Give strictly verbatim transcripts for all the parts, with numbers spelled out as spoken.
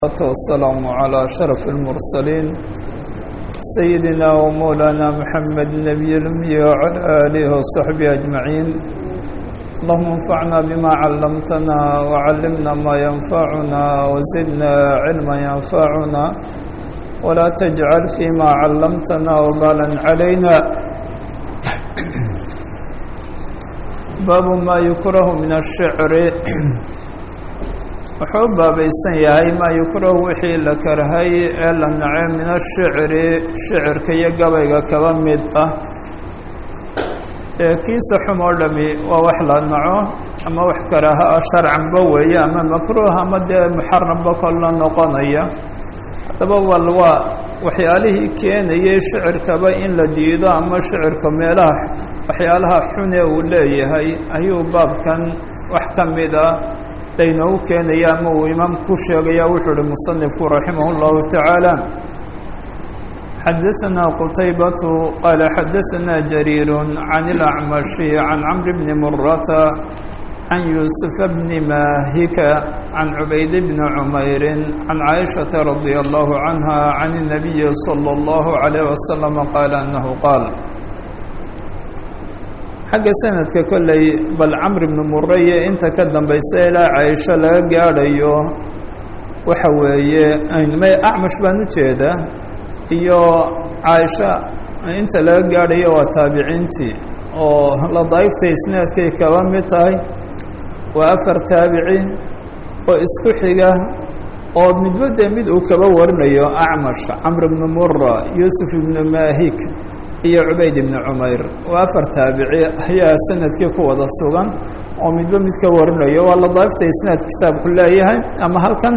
والسلام على أشرف المرسلين سيدنا ومولانا محمد النبي الأمي وعلى آله وصحبه أجمعين. اللهم انفعنا بما علمتنا وعلمنا ما ينفعنا وزدنا علما ينفعنا ولا تجعل فيما علمتنا وبالا علينا. باب ما يكره من الشعر wuxuu u baabaysan yahay maa yukrahu wixii la karhay ee la nacay min ashicri shicirka iyo gabayga kaba mid ah ee kiisa xum oo dhami waa wax la naco ama wax karaha ah sharcanba weeye ama makruuh ama dee muxaramba kolla noqonaya. haddaba wal waa waxyaalihii keenayay shicirkaba in la diido ama shicirka meelaha waxyaalaha xun ee uu leeyahay ayuu baabkan wax ka mid ah inuu keenaya ama uu imaamku ku sheegaya. wuxuu uhi musanifku raximah اllahu taعaalى xadaثna qutaybatu qaala xadaثna jariir can اlأcmashi can camr bni murata can yuusuf bni mahika can cubayd bni cumayri can caaishaةa radي allahu canha can الnabiyi salى اllahu عalيه wasalam qaala anahu qaal. xagga sanadka kolley bal camr ibnu mureye inta ka dambaysa ilaa caaisho laga gaadhayo waxa weeye may acmash baan u jeedaa iyo caaisha inta laga gaadhayo waa taabiciintii oo la daa'ifta isnaadkay kaba mid tahay. waa afar taabici oo isku xiga oo midba dee mid uu kaba warinayo acmash, camr ibnu mura, yuusuf ibnu mahik iyo cubayd ibni cumayr. waa afar taabici ayaa sanadkii ku wada sugan oo midba mid ka warinayo. waa la daa'ifta isnaad kitaabku leeyahay ama halkan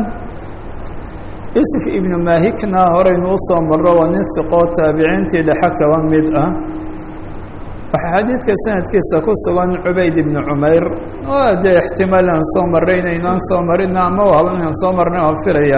yuusuf ibnu mahikna horeynu u soo marro waa nin hiqoo taabiciintii dhexe kaba mid ah. waxaa xadiidka sanadkiisa ku sugan cubayd ibni cumayr oo dee ixtimaal aan soo marray inaynaan soo marina ama waaba inaan soo marnay oo filaya.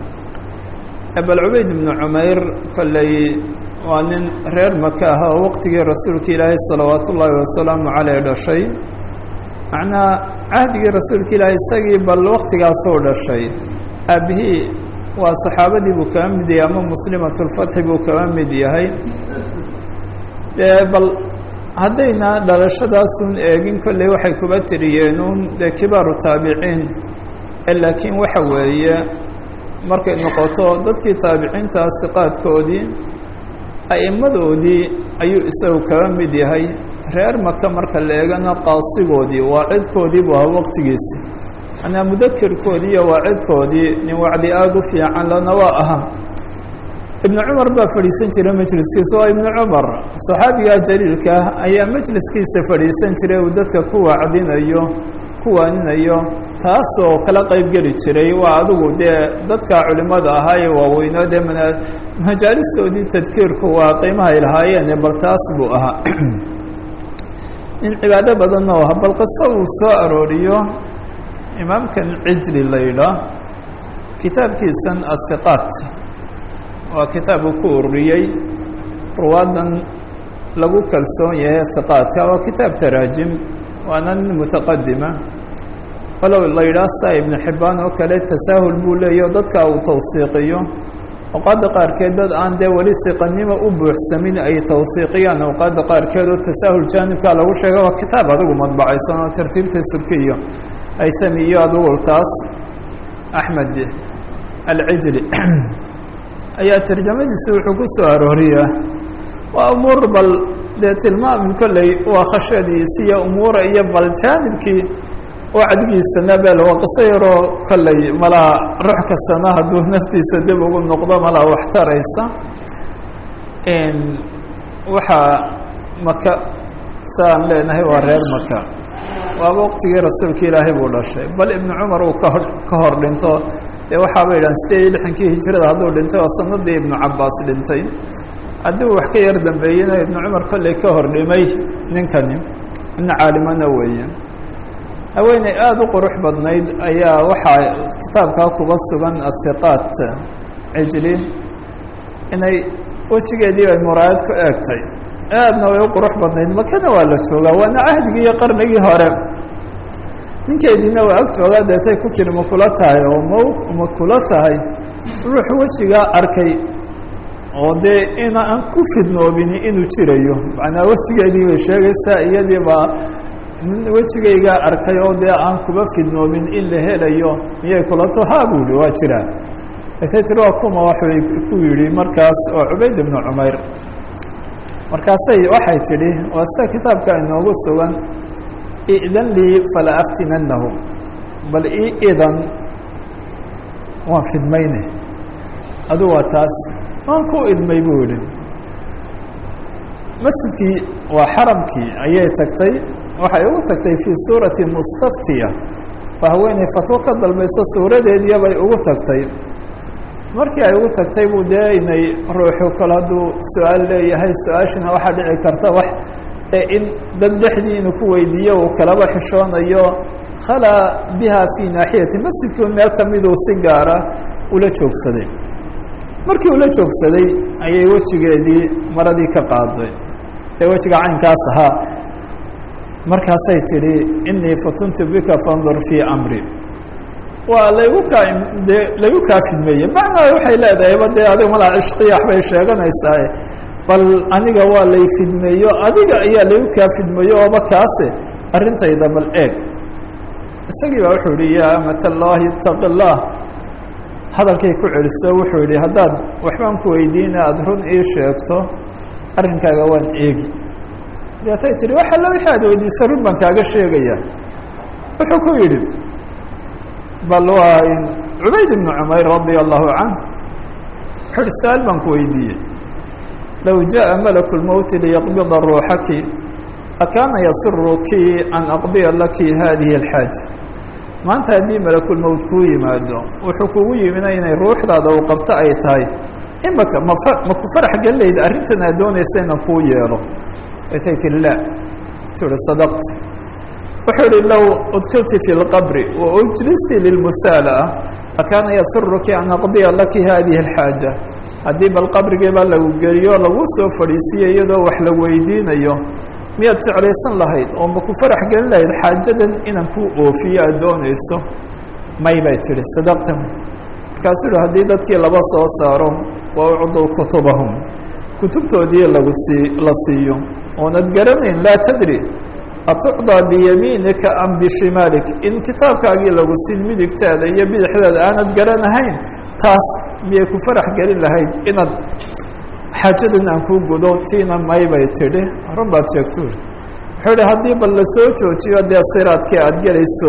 bal cubayd ibni cumayr kolley waa nin reer maka ah oo waqtigii rasuulka ilaahay salawaat ullaahi wasalaamu caleyh dhashay. macnaa cahdigii rasuulka ilaahay isagii bal waqtigaasuu dhashay. aabihii waa saxaabadii buu kaba mid yahay ama muslimatulfatxi buu kaba mid yahay. dee bal haddayna dhalashadaasun eegin kolley waxay kuba tiriyeenuun dee kibaaru taabiciin laakiin waxa weeye markay noqoto dadkii taabiciintaa siqaadkoodii a'immadoodii ayuu isagu kaba mid yahay. reer maka marka la eegana qaasigoodii waa cidkoodii buu ahaa waqtigiisi, manaa mudakirkoodii iyo waa cidkoodii nin wacdi aada u fiican lana waa aha. ibnu cumar baa fadhiisan jiray majliskiisa. waa ibnu cumar saxaabigaa jaliilka ah ayaa majliskiisa fadhiisan jiray uu dadka ku wacdinayo ku waaninayo taasoo kala qayb geli jiray. waa adigu dee dadka culimada ahaa ee waaweynoo dee mana majaalistoodii tadkiirku waa qiimahay lahaayeen bal taas buu ahaa. in cibaado badanna u aha. bal qiso uu soo arooriyo imaamkan cijli la yidhaah kitaabkiisan athiqaat waa kitaab uu ku ururiyey ruwaadan lagu kalsoon yahay hiqaadka. waa kitaab taraajim waana nin mutaqadima walow la yidhaah staa ibnu xibbaan oo kale tasaahul buu leeyaho dadka uu tawsiiqiyo. awqaadda qaarkeed dad aan dee weli hiqanimo u buuxsamin ay tawsiiqiyaan awqaadda qaarkeed oo tasaahul jaanibkaa lagu sheega. waa kitaab adigu madbacaysan oo tartiibta subki iyo aythami iyo adigu taas axmed alcijli ayaa tarjamadiisa wuxuu ku soo arooriyaa. waa umuur bal dee tilmaami kolley waa khashadiisi iyo umuura iyo bal jaanibkii wacdigiisana bel waa qiso yaroo kolley malaa ruux kastana hadduu naftiisa dib ugu noqdo malaa wax taraysa. waxaa maka saan leenahay waa reer maka. waaba waqtigii rasuulka ilaahay buu dhashay. bal ibnu cumar uu kahor ka hor dhinto dee waxaaba yidhahan sideed iyo lixankii hijirada hadduu dhintay waa sanadii ibnu cabaas dhintay. haddii wax ka yar dambeeyena ibnu cumar kolley ka hor dhimay ninkani. ina caalimana weeye. haweeney aada u qurux badnayd ayaa waxaa kitaabkaa kuba sugan athiqaat cijli inay wejigeedii ay muraayad ku eegtay. aadna way u qurux badnayd. makana waa la joogaa waana cahdigii iyo qarnigii hore. ninkeediina waa agtoogaa deetay ku tiri ma kula tahay oo ma ma kula tahay ruux wejigaa arkay oo dee ina aan ku fidnoobini inuu jirayo macnaa wejigeedii bay sheegaysaa iyadii baa nin wejigaygaa arkay oo dee aan kuba fidnoobin in la helayo miyay kula to haa buu yihi waa jiraa etay tiri waa kuma waxay ku yidhi markaas oo cubayd ibnu cumayr markaasay waxay tidhi waa sida kitaabka inoogu sugan idan lii fala aftinannahu bal ii idan waan fidmayne adu waa taas waan ku idmay buu yihi masjidkii waa xaramkii ayay tagtay waxay ugu tagtay fii suurati mustaftiya waa haweeney fatwo ka dalbayso suuradeediya bay ugu tagtay markii ay ugu tagtay buu dee inay ruuxu kale hadduu su-aal leeyahay su-aashina waxaa dhici karta wax in dad dhexdii inuu ku weydiiyo uu kalaba xishoonayo khalaa biha fii naaxiyati masjidkii meel kamiduu si gaara ula joogsaday markii ula joogsaday ayay wejigeedii maradii ka qaaday ee wejiga caynkaas ahaa markaasay tidhi inii fatuntu bika fandur fii amri waa laygu kaa dee laygu kaa fidmeeye macnaa waxay leedahayba dee adiga malaa cishqiyax bay sheeganaysaa bal aniga waa lay fidmeeyo adiga ayaa laygu kaa fidmeeyo ooba kaase arrintayda bal eeg isagii baa wuxuu yihi yaa amat allahi itaqi llah hadalkay ku celiso wuxuu yihi haddaad waxbaan ku weydiina aada run ii sheegto arrinkaaga waan eegi deetay tihi wax alla wixii aad weydiisa run baan kaaga sheegaya wuxuu ku yidhi bal waa cubayd ibnu cumayr radia allahu canh wuxuu uhi su-aal baan ku weydiiyey low jaءa malaku lmowti liyaqbida ruuxaki akaana yasiruki an aqdiya laki hadihi alxaaja maanta haddii malakulmowt kuu yimaado wuxuu kugu yimina inay ruuxdaada uu qabto ay tahay imaka mafa ma ku farax gelayda arrintan aad doonaysa inaan kuu yeelo atay tii la tuhi sadaqti wuxuu ihi low udkilti fi lqabri waujlisti lilmusaala'a akaana yasiruki an aqdiya laki hadihi alxaaja haddii bal qabrigeebaa lagu geliyo lagu soo fadhiisiye iyadoo wax la weydiinayo miyaad jeclaysan lahayd oo ma ku farax gelin lahayd xaajadan inaan kuu oofiyo aad doonayso may bay tihi sadaqta markaasuu yihi haddii dadkii laba soo saaro wa ucduu kutubahum kutubtoodii lagu sii la siiyo oonad garanayn laa tadri atucdaa biyamiinika am bishimaalik in kitaabkaagii lagu siin midigtaada iyo bidixdaada aanad garanahayn taas miyay ku farax gelin lahayd inaad xaajadan aan kuu gudo tiina may bay tidhi run baad sheegto wuxuu ihi haddii bal la soo joojiyo dee siraadkii aada gelayso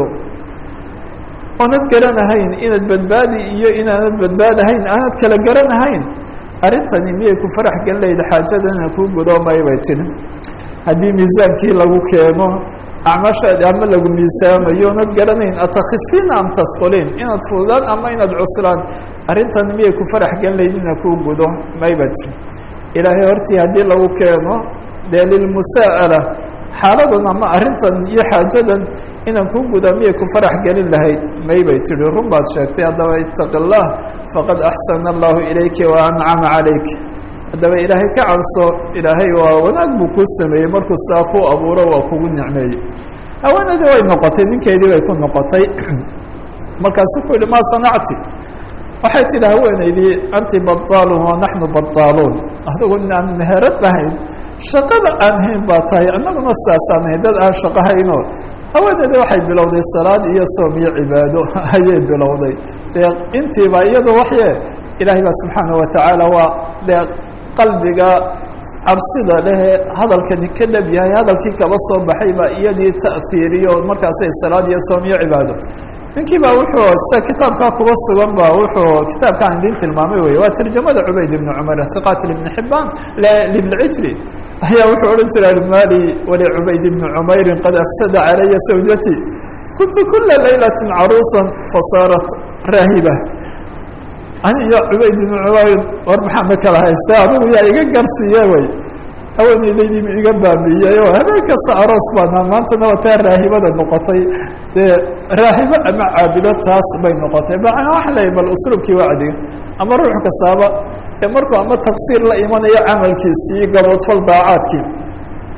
oonad garanahayn inaad badbaadi iyo inaanad badbaadahayn aanad kala garanahayn arrintani miyay ku farax gelin lahayd xaajadan inaan kuu gudo may bay tidhi haddii miisaankii lagu keeno acmashaadi ama lagu miisaamayo oonad garanayn atakhifiina am tadkuliin inaad fududaan ama inaad cuslaan arrintan miyay ku farax gelin lahayd inaan kuu gudo may bay tidhi ilaahay hortii haddii lagu keeno dee lilmusaa'ala xaaladan ama arrintan iyo xaajadan inaan kuu guda miyay ku farax gelin lahayd may bay tihi run baad sheegtay haddaba itaqi اllah faqad axsana allahu ilayki wa ancama calayk haddaba ilaahay ka cabso ilaahay waa wanaag buu kuu sameeyey markuu saa kuu abuuro waa kugu nicmeeyey haweenaydii way noqotay ninkeedii bay ku noqotay markaasuu ku yihi maa sanacti waxay tidhi haweenaydii anti badaalun wa naxnu badaaluun adigu aan meherad ahayn shaqada aan hayn baa tahay annaguna sidaasaan hayn dad aan shaqo haynoo haweenaydii waxay bilowday salaad iyo soom iyo cibaado ayay bilowday dee intiiba iyado waxye ilaahay baa subxaana watacaala waa dee qalbiga cabsida lehe hadalkani ka dhab yahay hadalkii kaba soo baxay baa iyadii ta'hiiriyo markaasay salaad iyo soom iyo cibaado ninkii baa wuxuu sida kitaabkaa kuba sugan ba wuxuu kitaabkaan idin tilmaamay wey waa tarjamada cubayd ibn cumar hiqatil ibn xibaan libn cijli ayaa wuxuu odhan jiray mali wali cubayd ibn cumayrin qad afsada calaya zawjati kuntu kula laylati caruusan fasaarat raahiba ani iyo cubayd ibn cumayr war maxaana kala haysta adigu yaa iga garsiiye wey haweeneydaydii iga baamiyey oo habeen kasta aroos baana maantana waa taa raahibada noqotay dee raahibo ama caabido taas bay noqotay macnaa waxa leeyahy bal usluubkii wacdiga ama ruux kastaaba ee markuu ama taqsiir la imanayo camalkiisii gaboodfal daacaadkii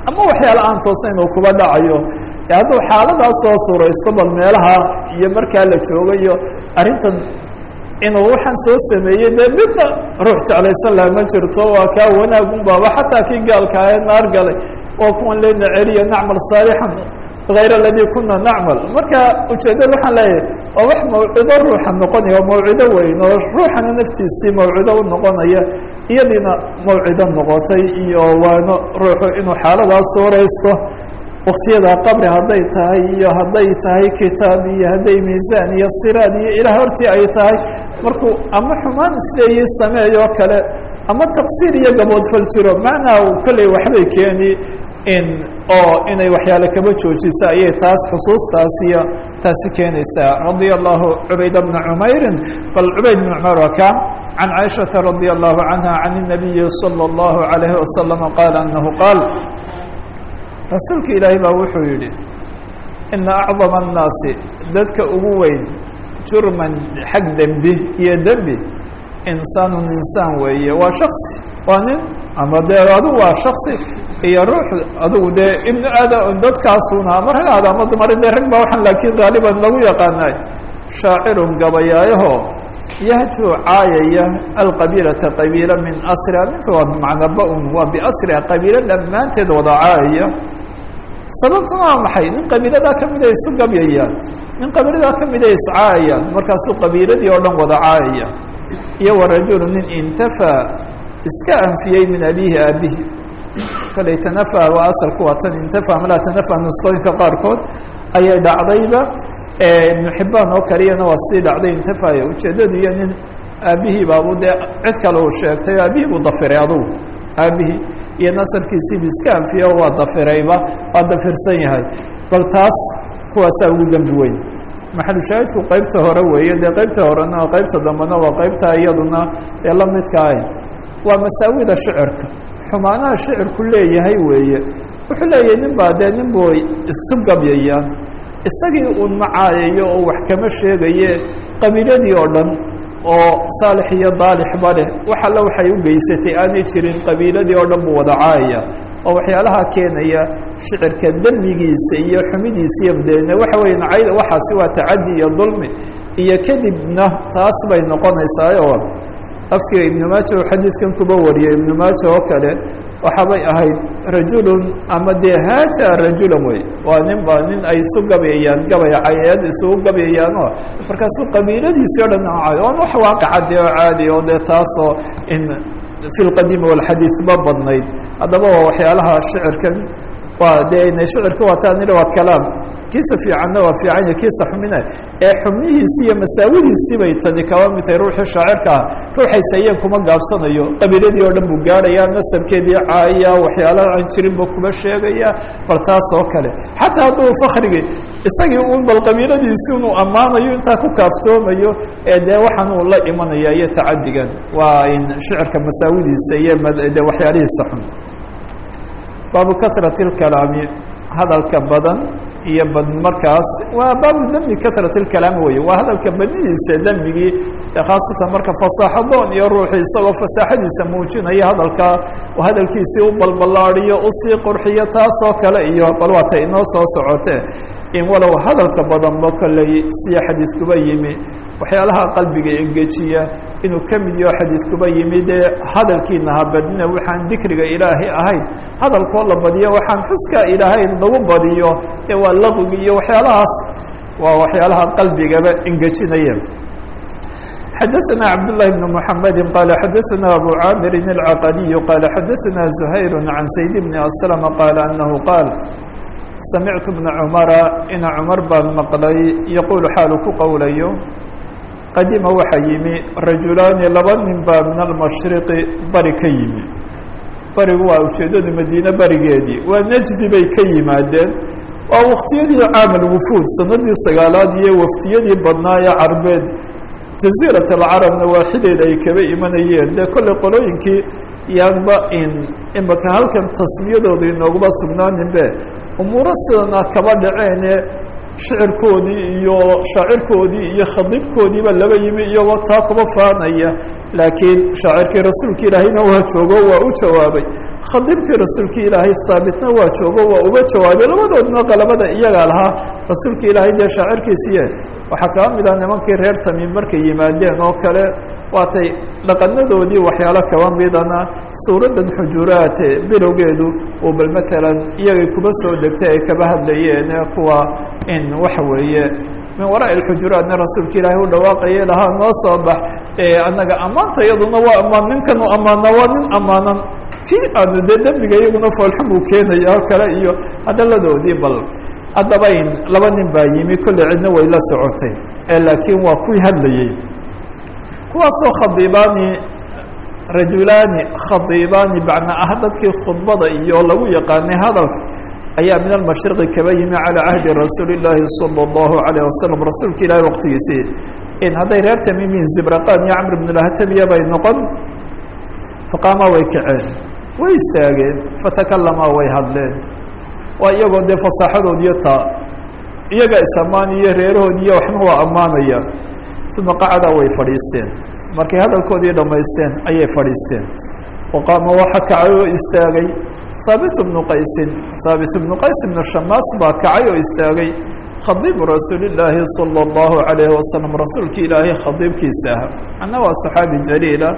ama waxyaala aan toosayn uu kuba dhacayo hadduu xaaladaas soo suuraysto bal meelaha iyo markaa la joogayo arrintan inuu waxaan soo sameeyey dee midna ruux jeclaysan laha ma jirto waa kaa wanaagun baaba xataa kii gaalka ee naar galay waa kuwan leyna celiya nacmal saalixan hayr aladii kuna nacmal marka ujeeddada waxaan leeyahay waa wax mawcido ruuxa noqonaya oo mawcido weyn oo ruuxana naftiisii mawcido u noqonaya iyadiina mawcido noqotay iyo waano ruuxu inuu xaaladaas suuraysto waktiyada qabri hadday tahay iyo hadday tahay kitaab iyo hadday miisaan iyo siraad iyo ilaah hortii ay tahay markuu ama xumaan isleeyay sameeyoo kale ama taqsiir iyo gaboodfal jiro macnaha kolley waxbay keeni in oo inay waxyaale kaba joojiso ayay taas xusuustaasiyo taasi keenaysaa radia allahu cubayd bna cumeyrin bal cubayd bn cumeyr waa ka can caaishata radia allahu canha can الnabiyi salى اllahu عalayhi wasalam qaala anahu qaal rasuulka ilaahay baa wuxuu yidhi ina acdama الnaasi dadka ugu weyn jurman xag dembi iyo dembi insaanu insaan weeye waa shaksi waa nin ama dee adigu waa shaksi iyo ruux adigu dee ibnu aadam dadkaasuna ama rag aada ama dumar dee rag baa waxaan laakiin gaaliban lagu yaqaanay shaacirun gabayaayaho yahjuu caayaya alqabiilata qabiila min asria minta waa bimacnaa ba-un waa biasria qabiilo dhammaanteed wada caayaya sababtuna waa maxay nin qabiiladaa kamid ay isu gabyayaan nin qabiiladaa kamid ay iscaayayaan markaasuu qabiiladii oo dhan wada caayaya iyo warajulu nin intafaa iska anfiyey min abihi aabihi kale tanafa waa asalku waa tan intafa malaa tanafa nuskooyinka qaarkood ayay dhacdayba ibnu xibaan oo kaliyana waa sii dhacday intafaya ujeeddadu iyo nin aabihii baabu dee cid kale uu sheegtay aabihii buu dafiray adugu aabihii iyo nasarkiisiibu iska anfiye o waa dafirayba waa dafirsan yahay bal taas kuwaasaa ugu dembi weyn maxalu shaahidku qaybta hore weeye dee qaybta horena qaybta dambena waa qaybta iyaduna ee la midka ahayn waa masaawida shicirka xumaanaha shicirku leeyahay weeye wuxuu leeyahay nin baa dee nin buu isu gabyayaan isagii uun macaayayo oo wax kama sheegaye qabiiladii oo dhan oo saalix iyo daalixba leh wax alla waxay u geysatay aanay jirin qabiiladii oo dhan buu wada caayaya oo waxyaalaha keenaya shicirka dembigiisa iyo xumidiisa iyo deene waxa weeye nacayda waxaasi waa tacadi iyo dulmi iyo kadibna taas bay noqonaysaa oo afkiga ibnu maaja oo xadiidkan kuba wariyay ibnu maaja oo kale waxaabay ahayd rajulun ama dee haaja rajulan wey waa nin baa nin ay isu gabayayaan gabaya cayaad isugu gabayayaanoo markaasuu qabiiladiisii o dhan cayo oon wax waaqicade oo caadi oo dee taasoo in fi lqadiimi walxadiid ma badnayd haddaba waa waxyaalaha shicirkan waa dee ina shicirka waataanila waa kalaam kiisa fiicanna waa fiicanya kiisa xumina ee xubnihiisii iyo masaawidiisii bay tani kaba mid tahay ruuxii shaacirka ah ruuxaysa ayaan kuma gaabsanayo qabiiladii oo dhan buu gaarhaya nasabkeedii caaya waxyaalaha aan jirin buu kuma sheegaya bal taas oo kale xataa hadduu fakrigi isagii uun bal qabiiladiisii inuu ammaanayo intaa ku kaaftoomayo ee dee waxaan uu la imanaya iyo tacadigan waa in shicirka masaawidiisa iyo de waxyaalihiisa xun baabu katrati lkalaami hadalka badan iyo bad markaas waa baabu demi karat اkalaam wey waa hadalka badidiisa demigii khaasatan marka fasaaxadoon iyo ruuxi isagoo fasaaxadiisa muujinaya hadalka hadalkiisii u balbalaadiyo usii qurxiyo taasoo kale iyo bal waata inoo soo socote in walow hadalka badanba kolley siya xadiidkuba yimi waxyaalaha qalbiga engejiya inuu ka mid yaho xadiidkuba yimi dee hadalkiina ha badina waxaan dikriga ilaahay ahayn hadalkoo la badiyo waxaan xuska ilaahay lagu badiyo ee waa laqigi iyo waxyaalahaas waa waxyaalaha qalbigaba engejinaya xadaثna cabdاللahi بن محamedi qala xadaثna abu caamirin الcaqadiy qala xadaثna زuhayr can sayd bn aslm qala anahu qaal samictu bna cumara ina cumar baan maqlay yaquulu xaalu ku qowlayo qadima waxaa yimi rajulaani laba nin baa min almashriqi bari ka yimi barigu waa ujeeddada madiine barigeedii waa najdi bay ka yimaadeen waa waktiyadii caamal wufuud sanadii sagaalaad iyo waftiyadii badnaa ee carbeed jaziirat alcarabna waaxideed ay kaba imanayeen dee kolley qolooyinkii yaanba in imaka halkan tasmiyadooda inooguma sugnaaninbe umuuro sidana kaba dhaceene shicirkoodii iyo shaacirkoodii iyo khadiibkoodiiba laba yimi iyagoo taa kuba faanaya laakiin shaacirkii rasuulka ilaahayna waa joogo waa u jawaabay khadiibkii rasuulka ilaahay haabitna waa joogo waa uba jawaabay labadoodna qalabada iyagaa lahaa rasuulka ilaahay dee shaacirkiisiiye waxaa kaba mid ah nimankii reer tamiim markay yimaadeen oo kale waatay dhaqanadoodii waxyaalo kaba midana suuraddan xujuraate bilowgeedu uu bal maalan iyagay kuba soo degtay ay kaba hadlayeen kuwa in waxa weeye min waraa اxujuraatna rasuulka ilaahay u dhawaaqayay lahaa noo soo bax annaga ammaanta iyaduna waa ammaan ninkan u ammaana waa nin ammaanan kii aanu dee dembiga iyaguna foolxum uu keenaya oo kale iyo hadaladoodii bal haddaba in laba nin baa yimi kolley cidna way la socotay laakiin waa kuwii hadlayey kuwaasoo khadiibaani rajulaani khadiibaani bacna ah dadkii khudbada iyo lagu yaqaanay hadalka ayaa min almashriqi kaba yimi calى cahdi rasuuli اllaahi salى اllahu عalayه wasalam rasuulka ilahi waqtigiisii in hadday reer tamiimiin zibraqaan iyo camr bn lahtabiya bay noqon faqaamaa way kaceen way istaageen fatakalamaa way hadleen waa iyagoo dee fasaaxadoodiyo taa iyaga is-ammaaniyo reerahoodiiyo waxna waa ammaanaya uma qacdaa way fadhiisteen markay hadalkoodii dhammaysteen ayay fadhiisteen waqaama waxa kacay oo istaagay haabit bnu qaysin haabit bnu qays ibnu shamaas baa kacay oo istaagay khadiibu rasuuli illaahi salى اllahu عalayhi wasalam rasuulki ilaahay khadiibkiisa ah anna waa saxaabi jaliila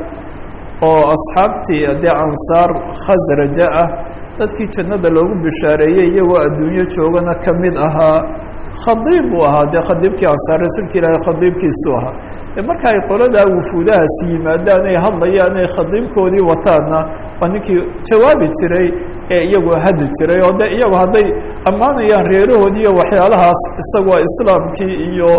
oo asxaabtii dee ansaar khasraja ah dadkii jannada loogu bishaareeyey iyagoo adduunyo joogana ka mid ahaa khadiib buu ahaa dee khadiibkii ansaar rasuulka ilaahay khadiibkiisuu ahaa de marka ay qoladaa wufuudahaasi yimaadaan ay hadlayaan ay khadiibkoodii wataanna waa ninkii jawaabi jiray ee iyagu hadli jiray oo de iyagu hadday ammaanayaan reerahoodii iyo waxyaalahaas isaga waa islaamkii iyo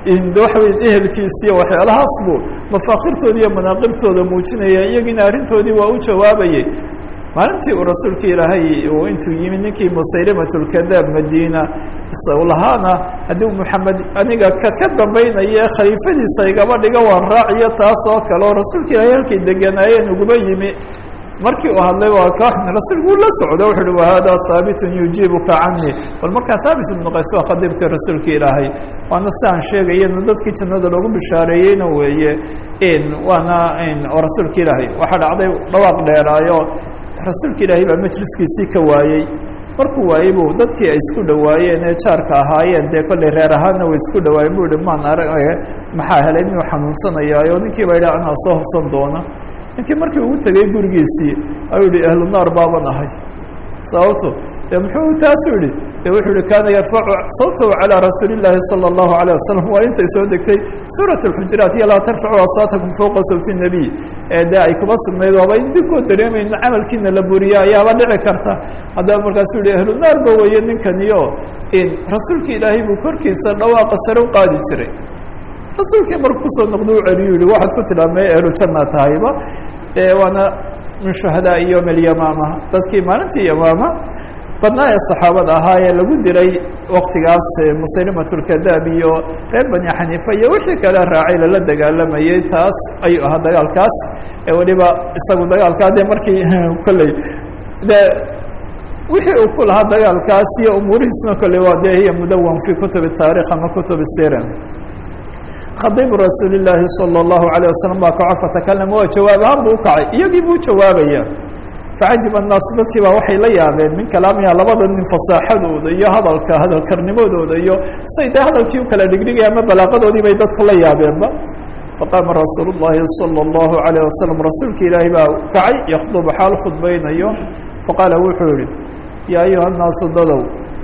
waxa ehelkiisi iyo waxyaalahaas buu mafaakirtooda iyo manaaqibtooda muujinaya iyagina arrintoodii waa u jawaabayey maalintii uu rasuulka ilaahay uu intuu yimi ninkii musaylimat lkadaab madiina isagu lahaana haddii moxamed aniga ka ka dambaynaya ee khaliifadiisa igaba dhiga waan raaciyo taas oo kale oo rasuulka ilaahay halkay deganaayeen uguma yimi markii uu hadlay waa ka rasuulku uu la socdo wuxu uhi wahada haabitun yujiibuka canii bal markaa haabit ibnu qays waa khadiibka rasuulka ilaahay waana si aan sheegayenu dadkii jannada loogu bishaareeyeyna weeye in waana oo rasuulka ilaahay waxaa dhacday dhawaaq dheeraayo rasuulka ilaahay baa majliskiisii ka waayey markuu waayey buu dadkii ay isku dhowaayeen ee jaarka ahaayeen dee kolley reer ahaanna way isku dhawaayeen buu ihi maan arag maxaa helay miyuu xanuunsanayaayo ninkii baa yidhi anaa soo hubsan doona ninkii markii ugu tegey gurigiisii ayuu yihi ahlu naar baaban ahay sababto de muxuu taasu yihi de wuxuu yihi kaana yarfacu sawtahu calى rasuuli اllaahi salى اllahu عalيه wasalam waa intay soo degtay suuraة اxujuraat iyo laa tarfacu aswaatakum fowqa sawti الnabiy ee de ay kuma sugnayd waaba idinkoo dareemayno camalkiina la buriya ayaaba dhici karta haddaba markaasuu yihi ahlu naar ba weeye ninkaniyo in rasuulka ilaahay buu korkiisa dhawaaqa sare u qaadi jiray rasuulkii marku kusoo noqdo u celiyu yihi waxaad ku tidhaa mee ehlu janna tahayba waana min shuhadaa yowm اlyamaama dadkii maalintii yamaama badnaa ee saxaabada ahaa ee lagu diray waktigaas musaylimat lkadaab iyo reer bani xaniifa iyo wixii kale raacay lala dagaalamayey taas ayuu ahaa dagaalkaas ee weliba isagu dagaalkaa de markii kolley de wixii uu ku lahaa dagaalkaas iyo umuurihiisna kolley waa de hiya mudawan fi kutub taarikh ama kutub sira khadiibu rasuuli illaahi salى اllahu عalيه wasalam baa kaco fatakalam waa jawaab ahaan buu ukacay iyagii buu jawaabaya facajiba annaasu dadkii baa waxay la yaabeen min kalaamiha labada nin fasaaxadooda iyo hadalka hadalkarnimadooda iyo say dee hadalkii u kala dhigdhigaya ama balaaqadoodii bay dadku la yaabeenba faqaama rasuulu اllahi salى اllahu عalيه wasalam rasuulka ilaahi baa kacay yakdubu xaal khudbaynayo faqaala wuxuu yihi yaa ayuha annaasu dadow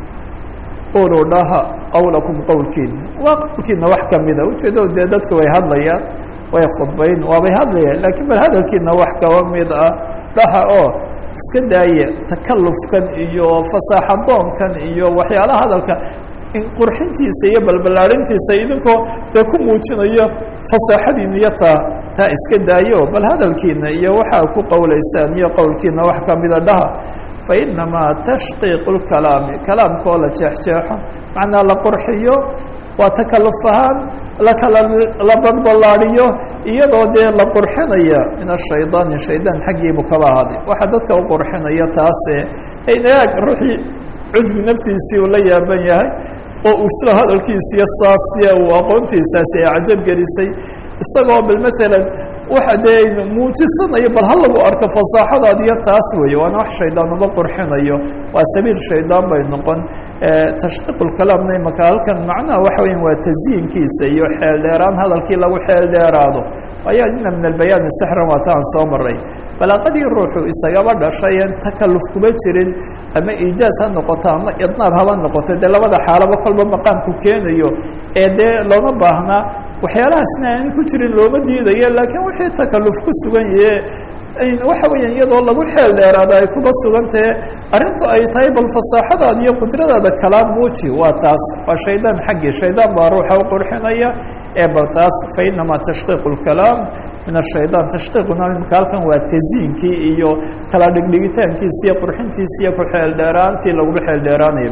quluu dhaha qawlakum qowlkiina waa qowlkiina wax kamida ujeedo dee dadka way hadlayaan way khudbayn waabay hadlayaan laakiin bal hadalkiina wax kaba mid ah dhaha oo iska daaya takalufkan iyo fasaaxadoonkan iyo waxyaalaha hadalka qurxintiisa iyo balbalaarintiisa idinkoo dee ku muujinayo fasaaxadiina iyo taa taa iska daayo bal hadalkiina iyo waxaa ku qowlaysaan iyo qowlkiina wax kamida dhaha fainamaa tashqiiqu lkalaami kalaamkoo la jeexjeexo macnaa la qurxiyo waa takaluf ahaan lakala la balbalaadiyo iyadoo dee la qurxinaya min ashaydaani shaydaan xaggiibuu kaba ahaaday waxaa dadka u qurxinaya taase aynaag ruuxii cudbi naftiisii uu la yaaban yahay oo uu isla hadalkiisiiyo saasya uu aqoontiisaasi ay cajab gelisay isagoo bal maalan waxa dee muujisanayo bal ha lagu arko fasaaxadaadiyo taas weeye waana wax shaydaan uba qurxinayo waa sabiil shaydaan bay noqon tashqiiqulkalaamna imaka halkan macnaha waxa weya waa tasyiinkiisa iyo xeel dheeraan hadalkii lagu xeel dheeraado ayaa ina min albayaani sixran waa ta aan soo maray balaaqadii ruuxu isagaba dhashay en takalluf kuma jirin ama iijaaz ha noqoto ama idnaab haba noqoto dee labada xaalaba kolba maqaamku keenayo ee dee looma baahnaa waxyaalahaasna aani ku jirin looma diidayo laakiin wixii takalluf ku sugan yahe waxa weya iyadoo lagu xeel dheeraada ay kuba sugantahe arrintu ay tahay bal fasaaxadaada iyo qudradaada kalaam muuji waa taas waa shaydaan xaggii shaydaan baa ruuxa u qurxinaya ee bal taas fa inamaa tashqiiqu lkalaam min ashaydan tashqiiquna imika halkan waa tasyiinkii iyo kala dhigdhigitaankiisi iyo qurxintiisi iyo ku xeel dheeraantii laguma xeel dheeraanayo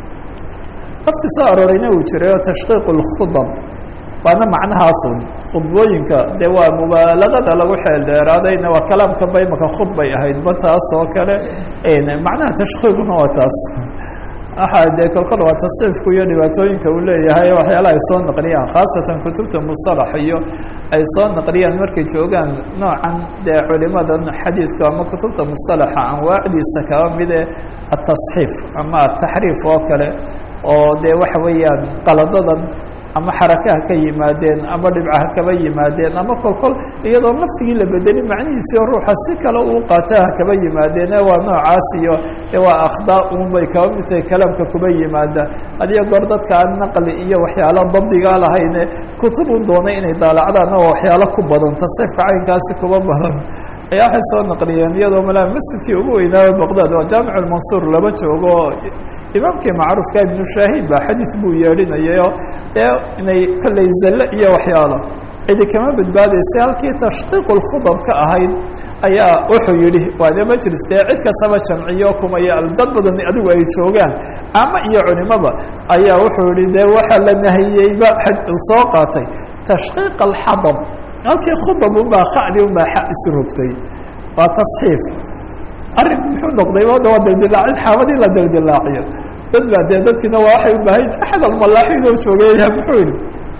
lafti soo aroorayna uu jiray tashqiiq lkhudab waana macnahaasun khudbooyinka dee waa mubaalagada lagu xeel dheeraadayna waa kalaamkanba imaka khudbay ahaydba taas oo kale macnaha tashqiiquna waa taas waxaa dee kolkol waa tasriifku iyo dhibaatooyinka uu leeyahay waxyaalaha ay soo naqliyaan khaasatan kutubta musalax iyo ay soo naqliyaan markay joogaan noocan dee culimadan xadiidku ama kutubta musalaxa anwaacdiisa kaba mide atasxiif ama ataxriif oo kale oo dee waxa weeyaan qaladadan ama xarakaha ka yimaadeen ama dhibcaha kaba yimaadeen ama kolkol iyadoo laftigii la bedelin macnihiisii oo ruuxa si kale uu qaataha kaba yimaadeen waa noocaas iyo de waa akhdaa un bay kaba mid tahay kalaamka kuba yimaada adiyo goor dadka aan naqli iyo waxyaalo dabdigaa lahayne kutub un doonay inay daalacdaan oo waxyaalo ku badan tasriifka caynkaasi kuba badan ayaa waxay soo naqliyeen iyadoo malaa masjidkii ugu weynaayo baqdaad oo jaamic lmansuur laba joogo oo imaamkii macruufka ibnu shaahiid ba xadiid buu yeedhinayayo dee inay kolley zalle iyo waxyaalo cidi kama badbaadaysay halkii tashqiiq lkhudab ka ahayd ayaa wuxuu yidhi waa dee majlis dee cid kastaba jamciyo kumaya dad badan adigu ay joogaan ama iyo culimaba ayaa wuxuu yihi dee waxaa la nahiyeyba soo qaatay tashqiiq alxadab halkii khudab unbaa khadi unbaa xa isu rogtay waa tasxiif arrin muxuu noqday wada waa daldilaaci xaabadii la daldilaaciyo dad baa dee dadkiina waa waxay u baahayn axad almalaaxiin oo joogeeya muxuu yihi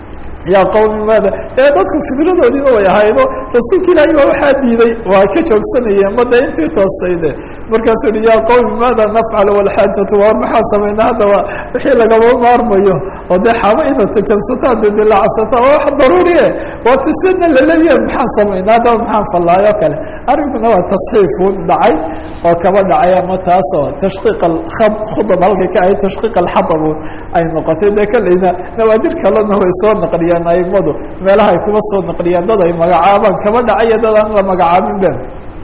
yaa qawmi maada ee dadku fidradoodiina way ahaydo rasuulka ilaahay baa waxaa diiday waa ka joogsanayeen mada intii toostayde markaasuu yihi yaa qawmi maada nafcal walxaajatu war maxaa samayna haddaba wixii lagama maarmayo oo dee xaaba inaad jajabsataan dildilaacsata waa wax daruuriye waa tisidna laleeyahay maxaan samayna haddaba maxaan fallaayo kale arrinkuna waa tasxiifun dhacay oo kaba dhacay ama taasoo tashqiiq khudab halkay ka ahayd tashqiiq alxadabu ay noqotay dee kaleyna nawaadir kalena way soo naqliyaan aimadu meelaha ay kuma soo naqliyaan dad ay magacaabaan kaba dhacaya dad aan la magacaabin ben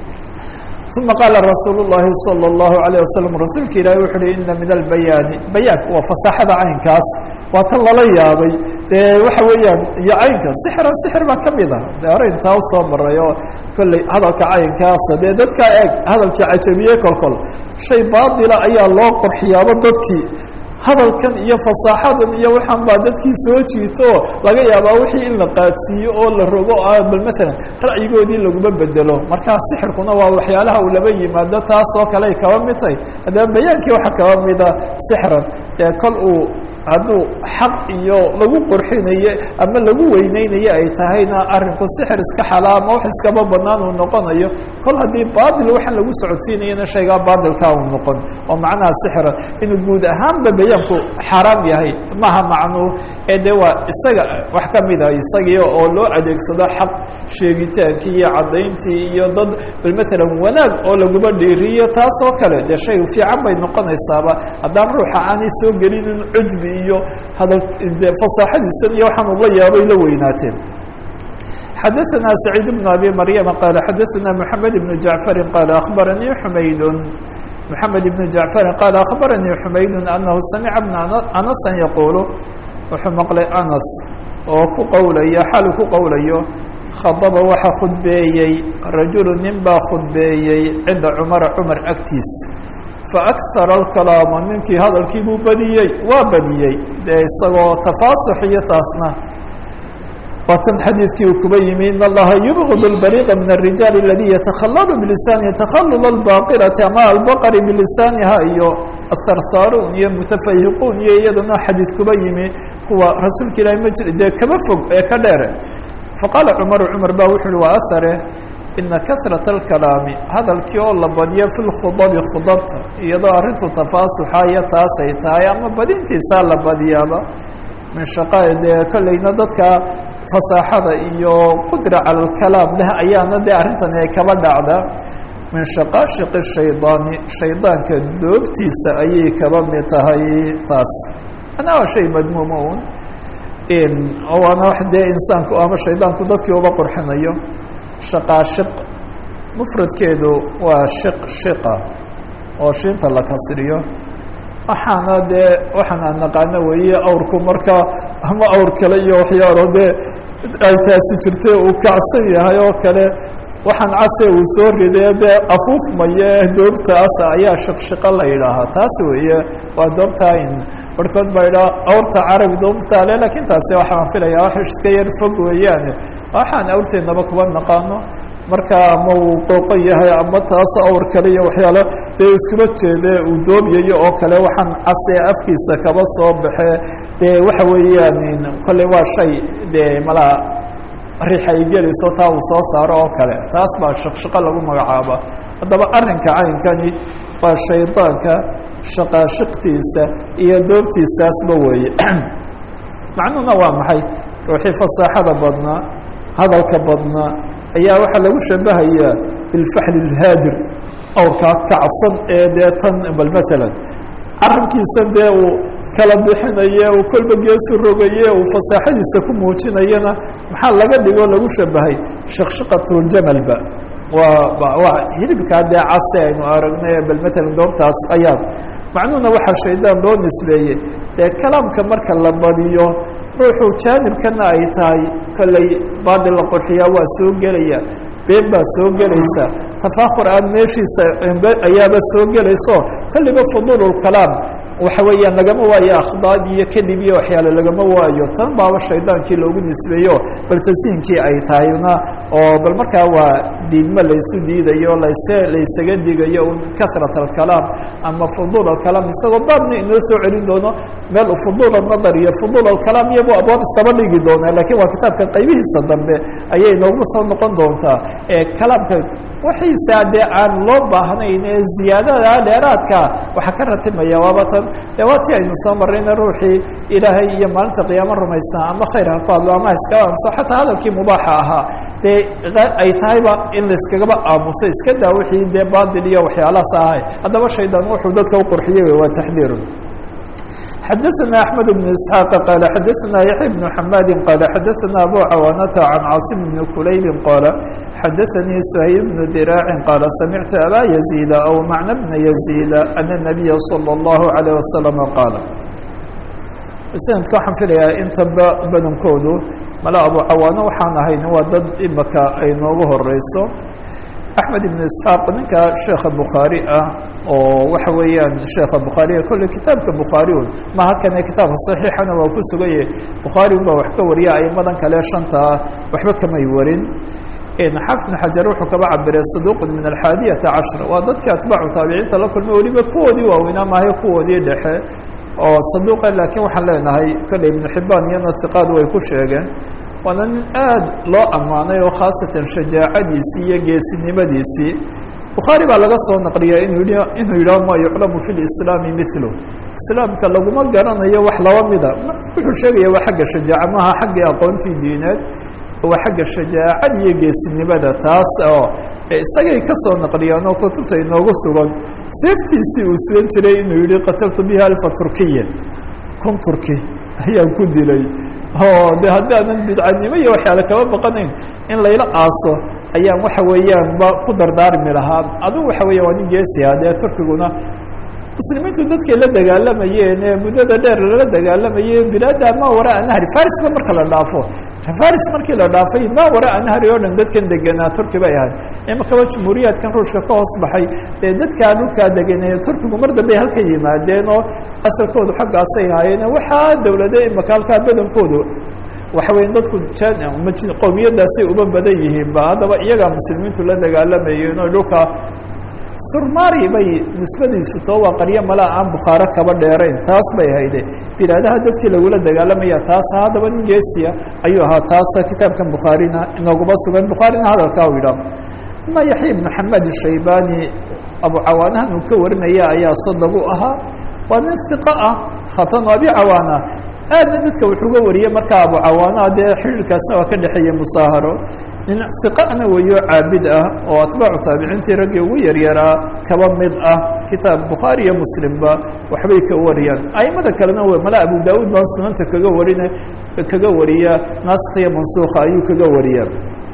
uma qaala rasuul الlahi salى الlahu عalيه wasalam rasuulka ilaahi wuxu uhi ina min albayaani bayaanku waa fasaaxada caynkaas waa tan lala yaabay dee waxa weeyaan iyo caynka sixran sixir baa kamid ah de hore intaa usoo maray oo kolley hadalka caynkaasa dee dadkaa eeg hadalkii cajabiyey kolkol shay baatila ayaa loo qorxiyaaba dadkii hadalkan iyo fasaaxadan iyo waxaan baa dadkii soo jiito oo laga yaabaa wixii in la qaadsiiyo oo la rogo bal maalan ra'yigoodii laguma bedelo markaa sixirkuna waa waxyaalaha uu laba yimaado taas oo kale ay kaba mid tahay haddaba bayaankii waxaa kaba mida sixran ee kol uu hadduu xaq iyo lagu qorxinayo ama lagu weyneynayo ay tahayna arinku sixir iska xalaa ama wax iskaba banaan uu noqonayo kol haddii baatil waxaan lagu socodsiinayana shaygaa baatilkaa uu noqon oo macnaha sixran inuu guud ahaanba bayaanku xaaraam yahay maha macnuu ee de waa isaga wax kamid ah isagii oo loo adeegsado xaq sheegitaankii iyo caddayntii iyo dad bal maalan wanaag oo laguma dhiiriyo taas oo kale dee shay fiican bay noqonaysaaba haddaan ruuxa aanay soo gelinin cujbi iyo hadal fasaaxadiisan iyo waxaan ula yaabay la weynaateen xadaثna سacيid بن abi maryama qaala xadaثna mحamed بن jaعفari qaala akhbaranii xumayd mحamed بن jaعفari qaala akhbaranii xumayd anahu samica bna anasa yaquulu wuxuu maqlay anas oo ku qowlaya xalu ku qowlayo khadaba waxa khudbeeyey rajulu nin baa khudbeeyey cinda cumara cumar agtiis faakara alkalaama ninkii hadalkii buu badiyey waa badiyey dee isagoo tafaasux iyo taasna waatan xadiidkii uu kuba yimi in allaha yubgd اbariqa min الrijaal اladii yatakhalalu bilisaanihi takhalul اlbaqirati ama albaqari bilisaaniha iyo athartharuun iyo mutafahiquun iyo iyadana xadiid kuba yimi kuwa rasuulka ilaahi ma jiri dee kaba fog ee ka dheere faqaala cumaru cumar baa wuxu uhi waa ahare ina kasrata alkalaami hadalkii oo la badiyo fi lkhudabi khudabta iyadoo arrintu tafaasuxa iyo taasay tahay ama badintiisaa la badiyaaba min shaqaa dee kollayna dadka fasaaxada iyo qudra cala alkalaam leh ayaana dee arrintani ay kaba dhacda min shaqaashiqi shaydaani shaydaanka doobtiisa ayay kaba mid tahay taas anaa waa shay madmuuma un waana wax dee insaanku ama shaydaanku dadkii uba qurxinayo shaqaashiq mufradkeedu waa shiq shiqa oo shiinta la kasriyo waxaana dee waxaan aan naqaano weeye awrku marka ama awr kale iyo waxyaalo dee ay taasi jirtay uu kacsan yahay oo kale waxaan case uu soo riday dee afuufmaye doobtaasa ayaa shiqshiqo la yidhaahaa taas weeye waa doobtaa in barhkood baa idhaha awrta carabi doobtaa le lakin taasi waxaan filayaa wax iska yar fog weeyaane waxaan awrteennaba kuba naqaano marka ama uu qooqo yahay ama taaso awr kale iyo waxyaalo dee iskuma jeede uu doobyayo oo kale waxaan case afkiisa kaba soo baxe dee waxa weeyaan kolley waa shay dee malaa riix ay gelayso taa uu soo saaro oo kale taas baa shaqshaqo lagu magacaaba haddaba arrinka caynkani waa shaydaanka shaqaashiqtiisa iyo doobtiisaasba weeye macnuhuna waa maxay ruuxii fasaaxada badnaa hadalka badnaa ayaa waxaa lagu shabahayaa bilfaxli اlhaadir awrkaa kacsan ee dee tan bal maalan carabkiisa dee uu kala bixinaye uu kolba geesu rogaye uu fasaaxadiisa ku muujinayana maxaa laga dhigo lagu shabahay shaqshaqatuljamalba waa waa hilibkaa dee case aynu aragnay bal maalan doobtaas ayaa macnuhuna waxaa shaydaan loo nisbeeyey dee kalaamka marka la badiyo ruuxu jaanibkana ay tahay kolley baadil la qurxiyaa waa soo gelaya been baa soo gelaysa tafaakur aan meeshiisa ayaaba soo gelayso kolliba fuduululkalaam waxa weeyaan lagama waayo akhdaad iyo kadib iyo waxyaale lagama waayo tan baaba shaydaankii loogu nisbeeyo bal tasiinkii ay tahayna oo bal markaa waa diidmo laysu diidayo layse laysaga digayo un kasrat alkalaam ama fuduul alkalaam isagoo baabna inoo soo celin doono meel fuduul anadar iyo fuduul alkalaam iyabu abwaab istaba dhigi doonaa lakiin waa kitaabka qaybihiisa dambe ayay noogu soo noqon doontaa ee kalaamka waxiisa dee aan loo baahnayn ee ziyaadada dheeraadka waxaa ka ratimaya waaba tan dee waa ti aynu soo marrayna ruuxii ilaahay iyo maalinta qiyaamo rumaysnaa ama khayr ha ku hadlo ama iskaba aamuso xataa hadalkii mubaaxa ahaa dee ay tahayba in layskagaba aamuso iska daa wixii dee baadil iyo waxyaalahaas ahay haddaba shaydaan wuxuu dadka u qurxiyey waa taxdiirun xadaثna أحmed بن إسحاaq qال xadaثna yaحya بن حmadi qال xadaثna abu cawاnata عan cاaصم بن kulayb qال xadaثnii سhayl بن dirاaci qال samictu abا يزيد أو mعنى بن يزيد أن النبya صلى الله عليه وسلم qاaل sanadka waxaan filayaa inta badankoodu mala abu cawaano waxaan ahayn waa dad imaka ay noogu horeyso أحmed بن إسحاaq ninka sheekha bukhaarي ah oo waxa weeyaan sheekha bukhaariga kolle kitaabka bukhaari un maha kane kitaabka saxiixana waa ku sugan yahay bukhaari un baa wax ka wariya aimadan kale shanta ah waxba kamay warin xafid bn xajar wuxuu kaba cabiray saduuqun min alxaadiyata cashra waa dadkii atbaacu taabiciinta la kulmay weliba kuwoodii waaweynaa maayo kuwoodii dhexe oo saduuqa laakiin waxaan leenahay kolle ibnu xibaan iyana hiqaad way ku sheegeen waana nin aad loo ammaanay oo khaasatan shajaacadiisii iyo geesinimadiisii bukhaari baa laga soo naqliyaa inuu yidhi inuu yidhaho ma yuclamu fi lislaami milu islaamka laguma garanayo wax laba mida wuxuu sheegaya waa xagga shajaaca maaha xaggii aqoontii diineed waa xagga shajaacada iyo geesinimada taas oo isagay ka soo naqliyaan oo kutubta inoogu sugan seeftiisii uu sidan jiray inuu yihi qataltu biha alfa turkiya kun turki ayaan ku dilay oo de haddaanan bidcanimo iyo waxyaale kaba baqanayn in layla aaso ayaan waxa weeyaan ba ku dardaarmi lahaa adigu waxa weya waa nin geesiha dee turkiguna muslimiintu dadkay la dagaalamayeen ee muddada dheer lala dagaalamayeen bilaada maa waraa nahri farisba marka la dhaafo faris markii la dhaafay maa waraa nahri oo dhan dadkan deganaa turki bay ahay imakaba jumhuuriyaadkan ruushka ka hoos baxay ee dadkaa dhulkaa deganaya turkigu mar dambey halka yimaadeen oo asalkoodu xaggaasay ahaayeen waxaa dawlade imaka halkaa badankoodu waxa weya dadku qowmiyadaasay uba badan yihiin ba haddaba iyagaa muslimiintu la dagaalamayeen oo dhulka surmari bay nisbadiisu too waa qaryo mala aan bukhaare kaba dheerayn taas bay hayde bilaadaha dadkii lagula dagaalamaya taas haddaba nin geesiya ayuu ahaa taas kitaabkan bukhaarina inooguma sugan bukhaarina hadalkaa u yidhaah ima yaxya ibnu xamed shaybani abu cawaanahan uu ka warinaya ayaa sadaq u ahaa waa nin hiqa ah khatan abi cawaana aadna dadka wuxuuga wariyey markaa abu cawaana dee xiriirkaasna waa ka dhexeeya musaaharo nin hiqana weeyo caabid ah oo atbaacu taabiciintii raggii ugu yaryaraa kaba mid ah kitaab bukhaari iyo muslimba waxbay ka wariyaan aimada kalena w mala abu daauud baan sunanta kaga warin kaga wariya naasikh iyo mansuukha ayuu kaga wariya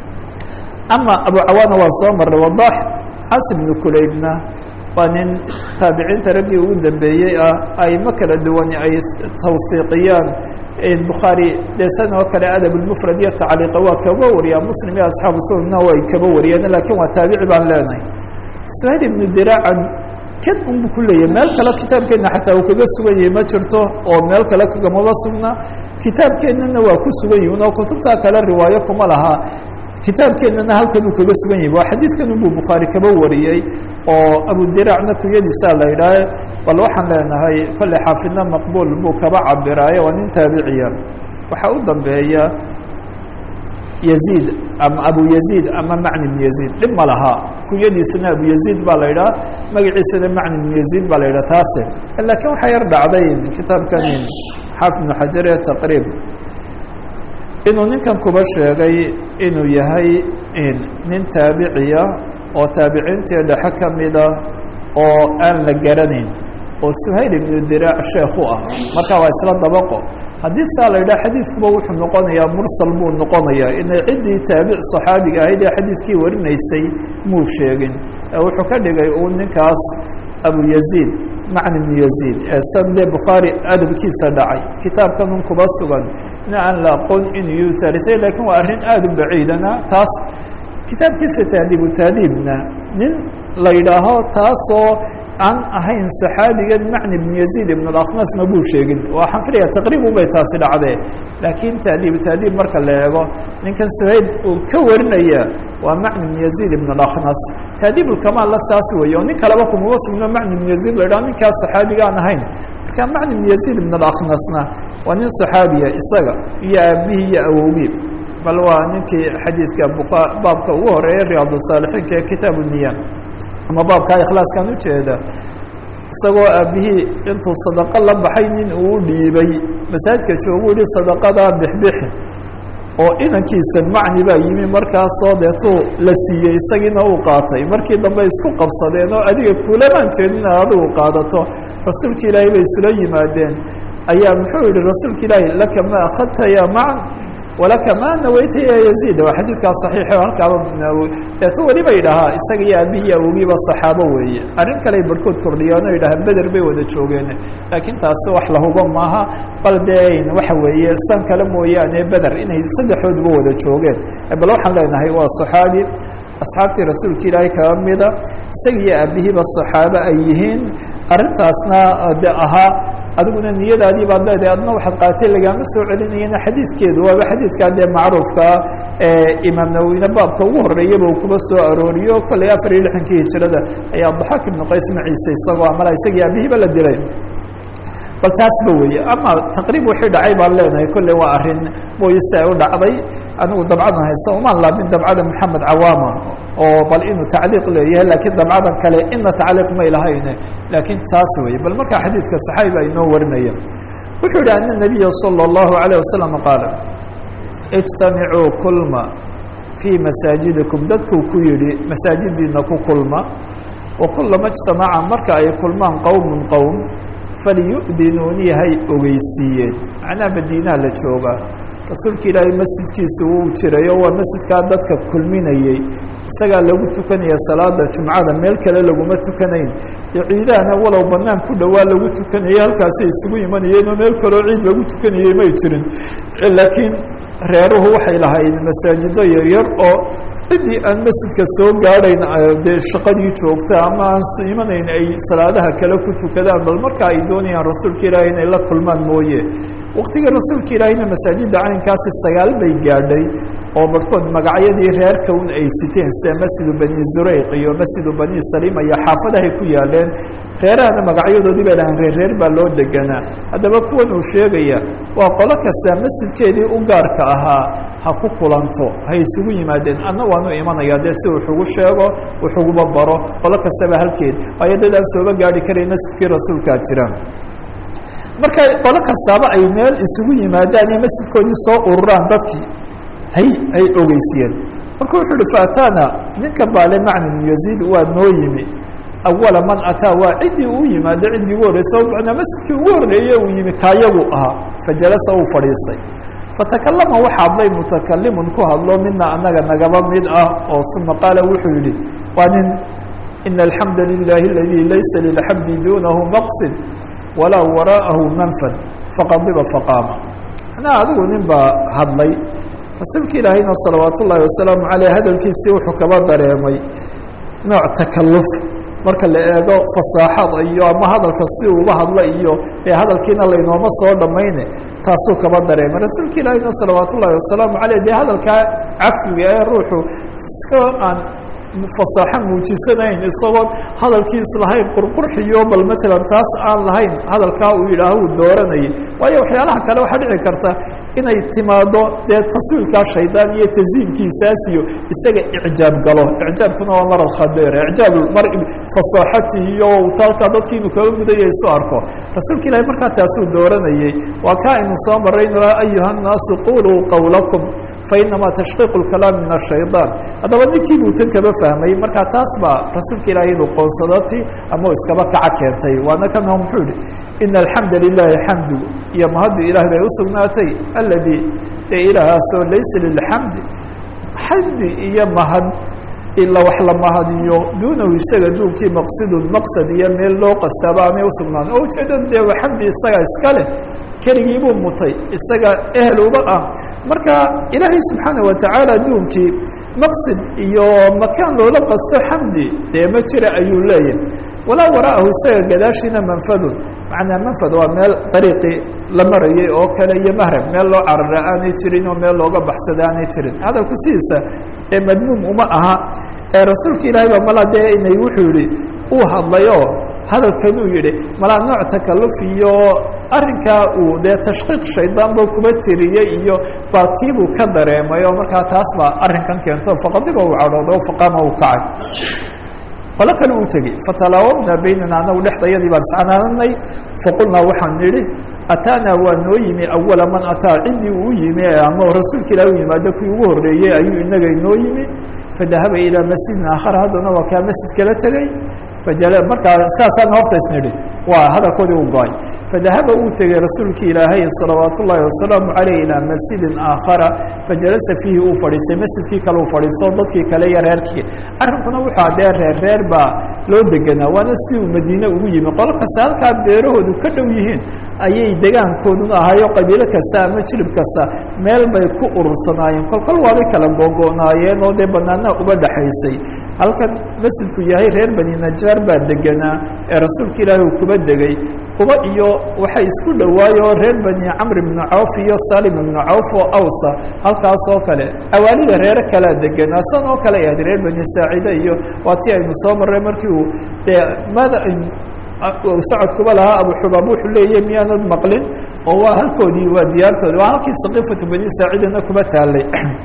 ama abu cawaana waa soo maray wadax cas ibnu kulaybna waa nin taabiciinta raggii ugu dambeeyey ah aimo kala duwan ay tawhiiqiyaan bukhaari desan oo kale adab lmufrad iyo tacliiqa waa kaba wariyaa muslim iyo asxaabu sunna way kaba wariyeen lakin waa taabici baan leenahay suhayl ibnu diraacan kan unbu ku leeyahy meel kale kitaabkeena xataa uu kaga sugan yahay ma jirto oo meel kale kagamaba sugna kitaabkeennana waa ku sugan yihin oo kutubtaa kale riwaayo kuma lahaa kitaabkeennana halkan uu kaga sugan yahi waa xadiidkan unbuu bukhaari kaba wariyey oo abudiracna kunyadiisaa la yidhaah bal waxaan leenahay kolley xaafidna maqbuul buu kaba cabiraayo waa nin taabiciya waxaa u dambeeya yaziid ama abu yaziid ama macni bn yaziid dhib ma laha kunyadiisana abu yaziid baa la yidhaah magaciisana macni bn yaziid baa la yidhah taase laakiin waxaa yar dhacday kitaabkan xaafid ibnu xajar ee taqriib inuu ninkan kuba sheegay inuu yahay nin taabiciya oo taabiciintii dhexe ka mida oo aan la garanayn oo suhayl ibnu diraac sheekh u ah marka waa isla dabaqo haddii saa la yidhaha xadiidkuba wuxuu noqonayaa mursal buu noqonayaa inay ciddii taabic saxaabiga ahayd ee xadiidkii warinaysay muu sheegin wuxuu ka dhigay uu ninkaas abu yaziid macni bnu yaziid ee sande bukhaari adabkiisa dhacay kitaabkan un kuba sugan ina aan la aqoon inuu yuharisay lakin waa arrin aada u baciidana taas kitaabkiisa tahdiibu tahdiibna nin la yidhaaho taasoo aan ahayn saxaabigan macni bn yaziid ibn اlaknas ma buu sheegin waxaan filaya taqriibu bay taasi dhacdee laakiin tahdiibu tahdiib marka la eego ninkan suhayl uu ka warinaya waa macni bn yaziid ibn اlaknas tahdiib ulkamaal la saas weeye oo nin kaleba kumaba sugno macni bn yaziid la yidhaho ninkaas saxaabiga aan ahayn marka macni bn yaziid ibn اlaknasna waa nin saxaabiya isaga iyo aabihii iyo awowgii bal waa ninkii xadiidka baabka ugu horeeyay riyaad الsaalixiinka ee kitaab الniya ama baabkaa ikhlaaskan ujeeda isagoo aabihii intuu sadaqo la baxay nin uu dhiibay masaajidka joogu yihi sadaqadaa bixbixi oo inankiisa macni baa yimi markaasoo deetuu la siiyey isagiina uu qaatay markii dambe isku qabsadeen oo adiga kuulamaan jeedin inaad adigu qaadato rasuulka ilaahay bay isula yimaadeen ayaa muxuu yihi rasuulka ilaahi laka ma akhadta ya macan walaka ma naweyta ya yaziid waa xadiidkaas saxiix o halkaaba deeto weliba yidhahaa isaga iyo aabihiiyo awogiiba saxaabo weeye arrin kale ay barhkood kordhiyaan oo yidhaha beder bay wada joogeen laakiin taasi wax lahuba maaha bal dee waxa weeye san kale mooyaane beder inay saddexdooduba wada joogeen bal waxaan leenahay waa saxaabi asxaabtii rasuulka ilaahay kaga mida isaga iyo aabihiiba saxaabo ay yihiin arrintaasna de ahaa adiguna niyadaadii baad leedahay adna waxaad qaatay lagaama soo celinayana xadiidkeedu waaba xadiidkaa dee macruufkaa imaam nawowina baabka ugu horeeyaba uu kuba soo arooriyo kolley afar iyo lixankii hijirada ayaa daxaak ibnu qays maciise isagoo amala isagii aabihiiba la dilay bal taasba weeye ama taqriib wixii dhacay baan leenahay kolley waa arrin mooyse ay u dhacday anigu dabcadan haysa umaan laabin dabcada moxamed cawaama oo bal inuu tacliiq leeyahay laakiin dabcadan kale ina tacliiq may lahayne laakiin taas weeye bal markaa xadiidka saxaabi baa inoo warinaya wuxuu yihi ana nabiya salى اllahu alayه wasalam qaala ijtamicuu kulma fii masaajidikum dadkuu ku yidhi masaajidiina ku kulma wa kulama ijtamaca marka ay kulmaan qowm qowm falyu'dinuuni hay ogeysiiyeen macnaha madiinaa la joogaa rasuulka ilaahay masjidkiisu wuu jiray oo waa masjidkaa dadka kulminayey isagaa lagu tukanaya salaada jumcada meel kale laguma tukanayn dee ciidahana walow banaan ku dhowaa lagu tukanayay halkaasay isugu imanayeen oo meel kaleo ciid lagu tukanayey may jirin laakiin reeruhu waxay lahayd masaajido yaryar oo ciddii aan masjidka soo gaadhayn dee shaqadii joogta ama aan imanayn ay salaadaha kale ku tukadaan bal marka ay doonayaan rasuulka ilaahay inay la kulmaan mooye waqtigii rasuulka ilaahayna masaajidda caynkaasi sagaal bay gaadhay oo barhkood magacyadii reer kown ay siteen sida masjidu bani zurayq iyo masjidu bani salima iyo xaafadahay ku yaaleen reerahana magacyadoodii bay dhahaan reer reer baa loo deganaa haddaba kuwan uu sheegaya waa qolo kasta masjidkeedii u gaarka ahaa ha ku kulanto hay isugu yimaadeen adna waanu imanaya dee si wuxugu sheego wuxuguba baro qolo kastaba halkeed waayo dad aan sooba gaari karayn masjidkii rasuulkaa jiraan marka qolo kastaaba ay meel isugu yimaadaan iyo masjidkoodii soo ururaan dadkii hay ay ogeysiyeen marka wuxuu uhi faatana ninka baale macni bnu yaziid waa noo yimi awala man ataa waa ciddii uu yimaado ciddii ugu horreysay macnaa masjidkii ugu horreeye uu yimi kaayagu ahaa fajalasa uu fadhiistay fatakallama waxa hadlay mutakalimun ku hadlo mina anaga nagaba mid ah oo uma qaala wuxuu yihi waa nin ina alxamda lilahi aladii laysa lilxamdi dunahu maqsid walaa wara'ahu manfad faqadiba faqaama manaa adigu nin baa hadlay rasuulka ilaahayna salawaat ullaahi wasalaamu caleyh hadalkiisii wuxuu kaba dareemay nooc takalluf marka la eego fasaaxada iyo ama hadalka si uuba hadla iyo ee hadalkiina laynooma soo dhamayne taasuu kaba dareemay rasuulka ilaahayna salawaat ullaahi wasalaamu caleyh dee hadalkaa cafiga ee ruuxu iska aan fasaaxo muujisanayn isagoon hadalkiis lahayn qurqurxiyo bal maalan taas aan lahayn hadalkaa uu yidhaaho uu dooranayay waayo waxyaalaha kale waxaa dhici karta inay timaado dee taswiilkaa shaydaan iyo taziimkiisaas iyo isaga icjaab galo icjaabkuna waa marar khadeer icjaab mar fasaaxati iyo taalkaa dadkii inuu kaba mudaya isu arko rasuulka ilaahay markaa taasuu dooranayay waa kaa aynu soo marrayn ayuha nnaasu quluu qawlakum fainamaa tashqiiqu lkalaam min ashayطaan haddaba ninkii buu tan kaba fahmay markaa taas baa rasuulka ilaahay inuu qoonsadati ama iskaba kaca keentay waana kana muxuu yihi ina alxamda lilahi xamdu iyo mahaddu ilaah bay usugnaatay aladii ee ilaahaasoo laysa lilxamdi xamdi iyo mahad ila wax la mahadiyo duunahu isaga duunkii maqsidun maqsad iyo meel loo qastaaba aanay usugnaan oo ujeedada dee waa xamdi isaga iska leh keligii buu mutay isaga ehel uba ah marka ilaahay subxaana watacaala adduunkii maqsid iyo makaan loola qasto xamdi dee ma jira ayuu leeyahay walaa wara'ahu isaga gadaashiina manfadun macnaa manfad waa meel dariiqii la marayay oo kale iyo mahrab meel loo carara aanay jirin oo meel looga baxsada aanay jirin hadalku sidiisa ee madmuum uma aha ee rasuulka ilaahay ba mala dee inay wuxuu yihi uu hadlayo hadalkanuu yihi malaa nooc takalluf iyo arrinkaa uu dee tashqiiq shaydaan buu kuba tiriyey iyo baatiibuu ka dareemay oo markaa taas baa arrinkan keento faqadiba uu cadhoodo faqaama uu kacay qolo kale uu tegey fatalaawabna baynana anagu dhexdayadii baan iscanaananay faqulnaa waxaan nidhi ataanaa waa noo yimi awala man ataa ciddii uu yimi ama rasuulka ilaah u yimaado kii ugu horreeyey ayuu inaga inoo yimi fadahaba ilaa masjidin aakhara haddana waa kaa masjid kala tegey fajala markaa saasaan horta isnidhi waa hadalkoodii u go-ay fadahaba uu tegey rasuulka ilaahay salawaat ullaahi wasalaamu caleyh ilaa masjidin aakhara fajalasa fiihi uu fadhiistay masjidkii kale uu fadhiisto dadkii kale iyo reerkii arrinkuna wuxuu adee reer reer baa loo deganaa waana sidii uu madiine ugu yimi qolo kasta halkaa beerahoodu ka dhow yihiin ayay degaankooduna ahaayo qabiilo kasta ama jilib kasta meel bay ku urursanaayeen kolkol waabay kala googo'naayeen oo dee banaanaha uba dhexaysay halkan masjidku yahay reer bani najaar baa deganaa ee rasuulka ilaahi uu kuba degay kuba iyo waxay isku dhowaayo reer bani camr ibnu cawf iyo salim ibnu cawf oo awsa halkaas oo kale awaalida reere kalea deganaa san oo kale ahayd reer bani saacida iyo waa tii aynu soo marray markii uu dee mada sacad kuba lahaa abu xubaab wuxuu leeyahy miyaanad maqlin oo waa halkoodii waa diyaartoodi waa halkii saqiifatu bani saacidana kuba taalay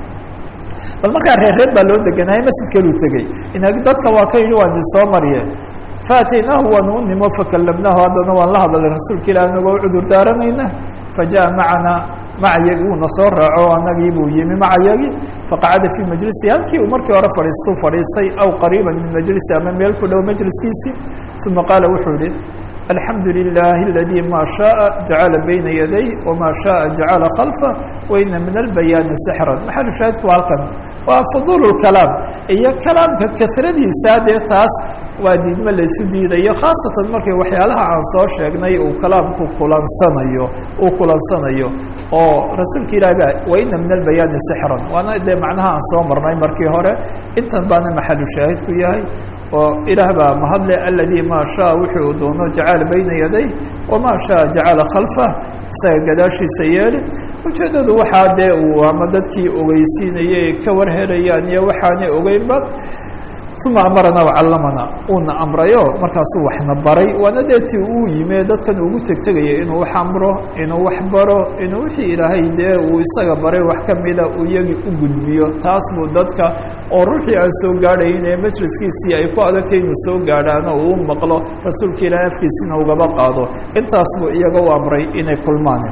bal markaa reer reer baa loo deganaayay masjid kaluu tegey in dadka waa ka yidhi waan idin soo mariye faataynaahu waanu u nimo fakallamnaahu haddana waan la hadalay rasuulka ilah anagoo cudur daaranayna fajaءa macana macayagi uuna soo raaco anagii buu yimi macayagi faqacada fii majlisi halkii uu markii hore fadhiistuu fadhiistay aw qariiba min majlisi ama meel ku dhow majliskiisii uma qaala wuxuu yihi alxamdu lilahi aladii maa shaءa jacala bayna yaday wama shaءa jacala khalfa waina min albayaani sixran maxalu shaahidku halkan waa fuduul اkalaam iyo kalaamka kasradiisa dee taas waa diidmo laysu diidayo khaasatan markay waxyaalaha aan soo sheegnay uu kalaamku kulansanayo uu kulansanayo oo rasuulka ilahi ba waina min albayaani sixran waana dee macnaha aan soo marnay markii hore intan baana maxalu shaahidku yahay oo ilaah baa mahadle aladii maa shaa wuxuu doono jacala bayna yaday wamaa shaa jacala khalfah isaga gadaashiisa yeeli ujeedadu waxaa dee uu ama dadkii ogeysiinayay ka warhelayaan iyo waxaanay ogeynba uma amarana wacallamana uuna amrayo markaasuu waxna baray waana deetii uu yime dadkan ugu tegtegaya inuu wax amro inuu wax baro inuu wixii ilaahay dee uu isaga baray wax kamida uu iyagii u gudbiyo taas buu dadka oo ruuxii aan soo gaadhayn ee majliskiisii ay ku adagtay inuu soo gaadhaano uu maqlo rasuulka ilaahay afkiisina ugaba qaado intaas buu iyaga u amray inay kulmaan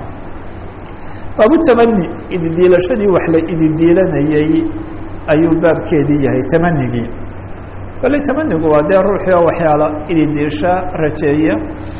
baabutamani ididiilashadii wax la ididiilanayay ayuu baabkeedii yahay tamanigii bale tamanigu waa dee ruuxii oo waxyaala ididiisha rajeeya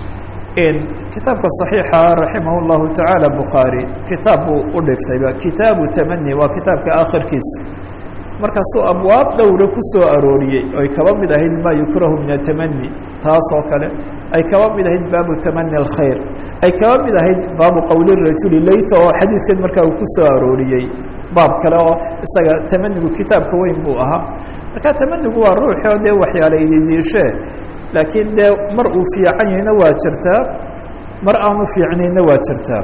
kitaabka صaxiixa raximah اllahu taعaalى bukhaarي kitaab buu u dhigtayba kitaabu tamani waa kitaabka akhirkiisa markaasuu abwaab dhowra ku soo arooriyey oy kaba mid ahayd ma yukrahu min atamani taas oo kale ay kaba mid ahayd baabu tamani اlkhayr ay kaba mid ahayd baabu qowli rajuli layta oo xadiidkan markaa uu ku soo arooriyey baab kale oo isaga tamanigu kitaabka weyn buu ahaa marka tamanigu waa ruuxi oo dee waxyaala ididiishe laakiin dee mar uu fiican yahayna waa jirtaa mar aanu fiicnayna waa jirtaa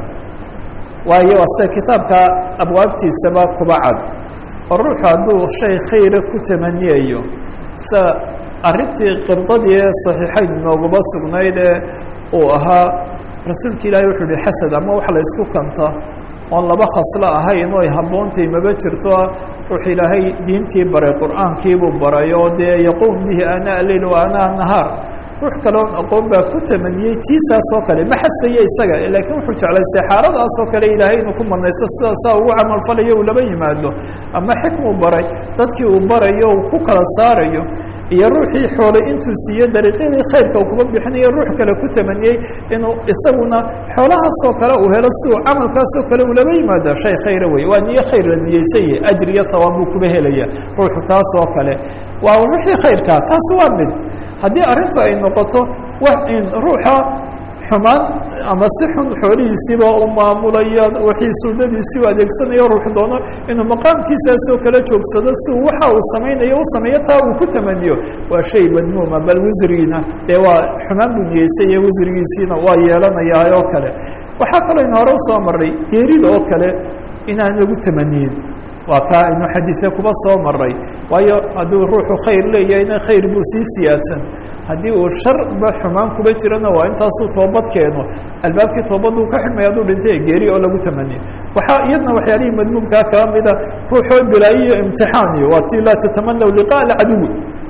waayo sida kitaabka abwaabtiisaba kuba cad oo ruuxu hadduu shay khayra ku tamaniyayo sa arrintii qibdadii ee saxiixayn nooguba sugnayd ee uu ahaa rasuulka ilaahay wuxuu ihi xasad ama wax la isku kanta oon laba khaslo ahayn oo ay habboontay maba jirto ruux ilaahay diintii baray qur'aankiibuu baray oo dee yaquum bihi aanaa leyl wa anaa nahaar ruux kaleon aqoon baa ku tamaniyey tiisaas oo kale ma xasaya isaga laakiin wuxuu jeclaystay xaaladaas oo kale ilaahay inuu ku manaysto sida saa ugu camalfalayo uu laba yimaado ama xikmuu baray dadkii uu barayo uu ku kala saarayo iyo ruuxii xoolay intuu siiye dariiqyadii khayrka uu kuba bixinayo ruux kale ku tamaniyey inuu isaguna xoolahaasoo kale uu helo si uu camalkaasoo kale uu laba yimaado shay khayra wey waa niyo khayr la niyeysan yahay ajri iyo hawaab buu kuba helaya ruuxu taas oo kale waa wixii khayrkaa taas waa mid haddii arrintu ay noqoto wax in ruuxa xumaan ama si xun xoolihiisiiba u maamulaya wixii suldadiisii u adeegsanayo ruux doono inuu maqaamkiisaasoo kala joogsado si uu waxa uu samaynayo u sameeyo taa uu ku tamaniyo waa shay madmuuma bal wasrigiina dee waa xumaan buu niyeysay iyo wasrigiisiina waa yeelanayaa oo kale waxaa kaloo in hore usoo maray geerida oo kale inaan lagu tamaniyin waa kaa aynu xadiidka kuba soo maray waayo hadduu ruuxu khayr leeyahayna khayr buu sii siyaadsan haddii uu sharba xumaan kuba jirana waa intaasuu toobad keeno albaabkii toobaduu ka xidhmay hadduu dhintay geeri oo lagu tamaniyo waxaa iyadna waxyaalihii madmuumkaa kaba mida ruuxoo bilaayiyo imtixaaniyo waa tii laa tatamanaw liqaa alcaduwi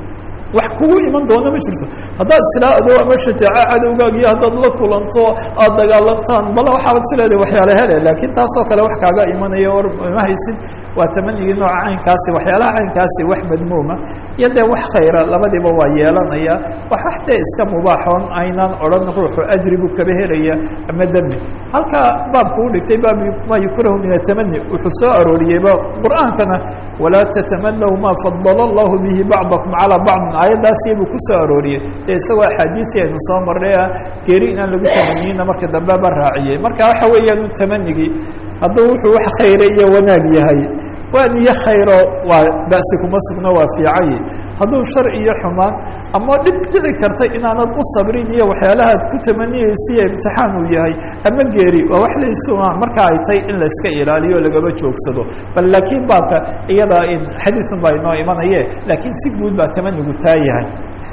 wax kugu iman doona ma jirto haddaad islaado ama shajaaco cadowgaagiyo haddaad la kulanto aad dagaalantaan bala waxaabad sileedahay waxyaala hele laakiin taasoo kale wax kaaga imanaya or ma haysin waa tamanigii nooca caynkaasi waxyaalaha caynkaasi wax madmuuma iyo dee wax khayra labadiiba waa yeelanaya wax wax dee iska mubaaxoon aynaan odhan ruuxu ajri buu kaba helaya ama dembi halkaa baabku u dhigtay baab maa yukrahu min atamani wuxuu soo arooriyeyba qur'aankana walaa tatamanaw maa fadala allahu bihi bacdakum calaa bacdin aayaddaasi buu ku soo arooriyey dee isagoo axaadiisii aynu soo marnay ah geeri inaan lagu tamaniyina marka dambe ba raaciyey marka waxa weeyaan tamanigii hadduu wuxuu wax khayra iyo wanaag yahay waa niyo khayro waa ba'si kuma sugno waa fiicaye hadduu shar iyo xumaan ama dhib dhici karta inaanad u sabrin iyo waxyaalahaad ku tamaniyeysiiyo imtixaan uu yahay ama geeri waa wax laysumaan marka ay tahay in la iska ilaaliyo lagaba joogsado bal laakiin baabka iyada in xadiidun baa inoo imanaye laakiin si guud baa tamanigu taa yahay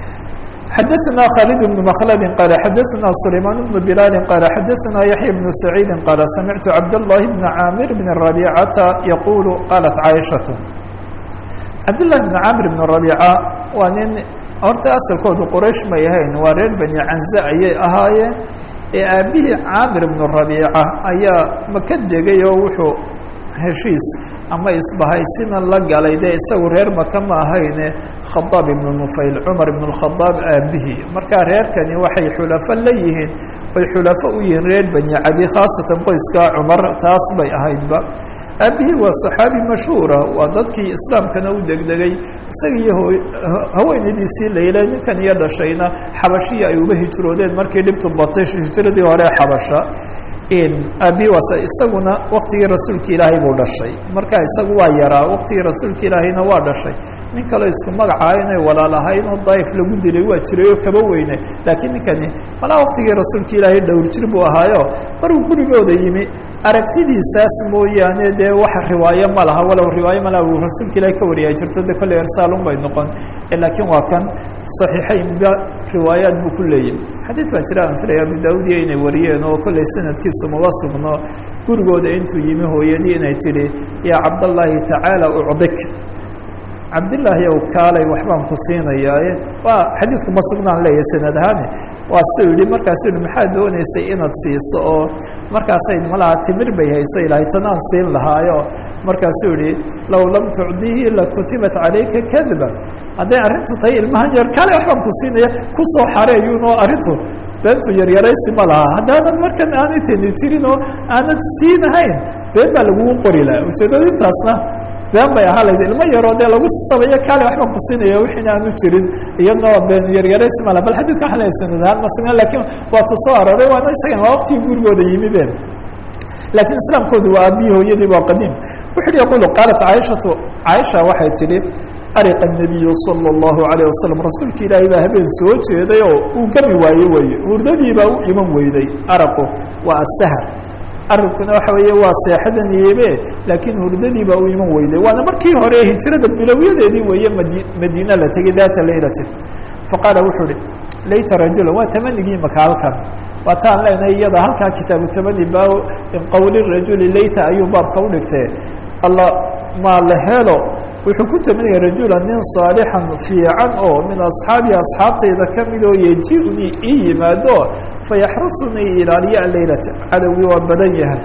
xadaثna khالد بن مkلد qال xadaثna سليمان بن بلال qال xadaثna يحيى بن سعيid qال سمعت cabdاللahi بن cاmر بن ربيcةa يقuل qالت cاaشhaة cabdاللahi بن cاmر بن ربيcة waa nin horta asalkoodu qrayش may ahayn waa reer bني canزة ayay ahaayeen ee aabihii cاmر بن ربيcة ayaa maka degay oo wuxuu heshiis ama isbahaysina la galay dee isagu reer maka ma ahayne khadaab ibnu nufayl cumar ibn اkhadaab aabihii markaa reerkani waxay xulafo la yihiin way xulafo u yihiin reer bani cadi khaasatan qoyska cumar taas bay ahaydba aabihii waa صaxaabi mashhuura waa dadkii islaamkana u degdegay isaga iyo haweenaydiisii layle ninkan iyo dhashayna xabashiya ay uba hijroodeen markii dhibtu batay hijiradii hore xabasha abi wasa isaguna waktigii rasuulka ilaahay buu dhashay marka isagu waa yaraa waktigii rasuulka ilaahayna waa dhashay nin kaleo isku magacayo inay walaal ahayn oo daa'if lagu dilay waa jiray oo kaba weyne laakiin ninkani malaa waktigii rasuulka ilaahay dhowr jir buu ahaayo maruu gurigooda yimi aragtidiisaas mooyaane dee wax riwaayo ma laha walow riwaayo ma laha uu rasuulka ilaahay ka wariyaa jirto de kolley ersaalun bay noqon laakiin waa kan saxiixaynba riwaayaad buu ku leeyahy xadiid baa jira aan filaya abu daaudiya inay wariyeen oo kolley sanadkiisu maba sugno gurigooda intuu yimi hooyadii inay tidhi yaa cabdallaahi tacaala ucdik cabdillaahi ow kaalay waxbaan ku siinayaaye waa xadiidku ma sugnaan leeyahay sanad ahaani waa siu yihi markaasuu yihi maxaad doonaysay inaad siiso oo markaasay malaha timir bay hayso ilaahay tanaan siin lahaayo markaasuu yihi low lam tucdihi lakutibat calayka kadba hadday arrintu tahay ilmahan yar kaalay waxbaan ku siinaya kusoo xareeyuunoo arrintu beentu yaryaraysi ma laha haddaanad markan aanay tani jirin oo aanad siinahayn been baa lagugu qori laha ujeedada intaasna been bay ahaa layd ilmo yaroo dee lagu sabayo kaale waxbaan ku siinaya wixiina aanu jirin iyadnoo been yaryaraysi ma laha bal xadiidka waxa leeyahay sanad ahaan ma sugna laakiin waa tu soo arooray waana isagan waa waqtigii gurigooda yimi been laakiin islaamkoodu waa aabbihi hooyadii waa qadiim wuxu uhi yaqulu qaalat caaishatu caaisha waxay tidhi ariqa الnabiyu salى الlahu عalيه wasalam rasuulka ilaahay baa habeen soo jeeday oo uu gabi waaye weye hurdadii baa u iman weyday araqu waa asahar arrinkuna waxa weeye waa seexadan yebe laakiin hurdadii baa u iman weyday waana markii hore hijrada bilowyadeedii weeye madi madiina la tegey daata laylatin faqaala wuxuu uhi layta rajula waa tamanigii maka halkan waa taan leenahay iyada halkaa kitaabu tamani baa qowli rajuli layta ayuu baabka udhigtee alla maa la helo wuxuu ku tamanaya rajula nin saalixan fiican oo min asxaabii asxaabtayda ka mid oo yeji-unii ii yimaado fayaxrusunii ilaaliya leylata cadowgii waa badan yahay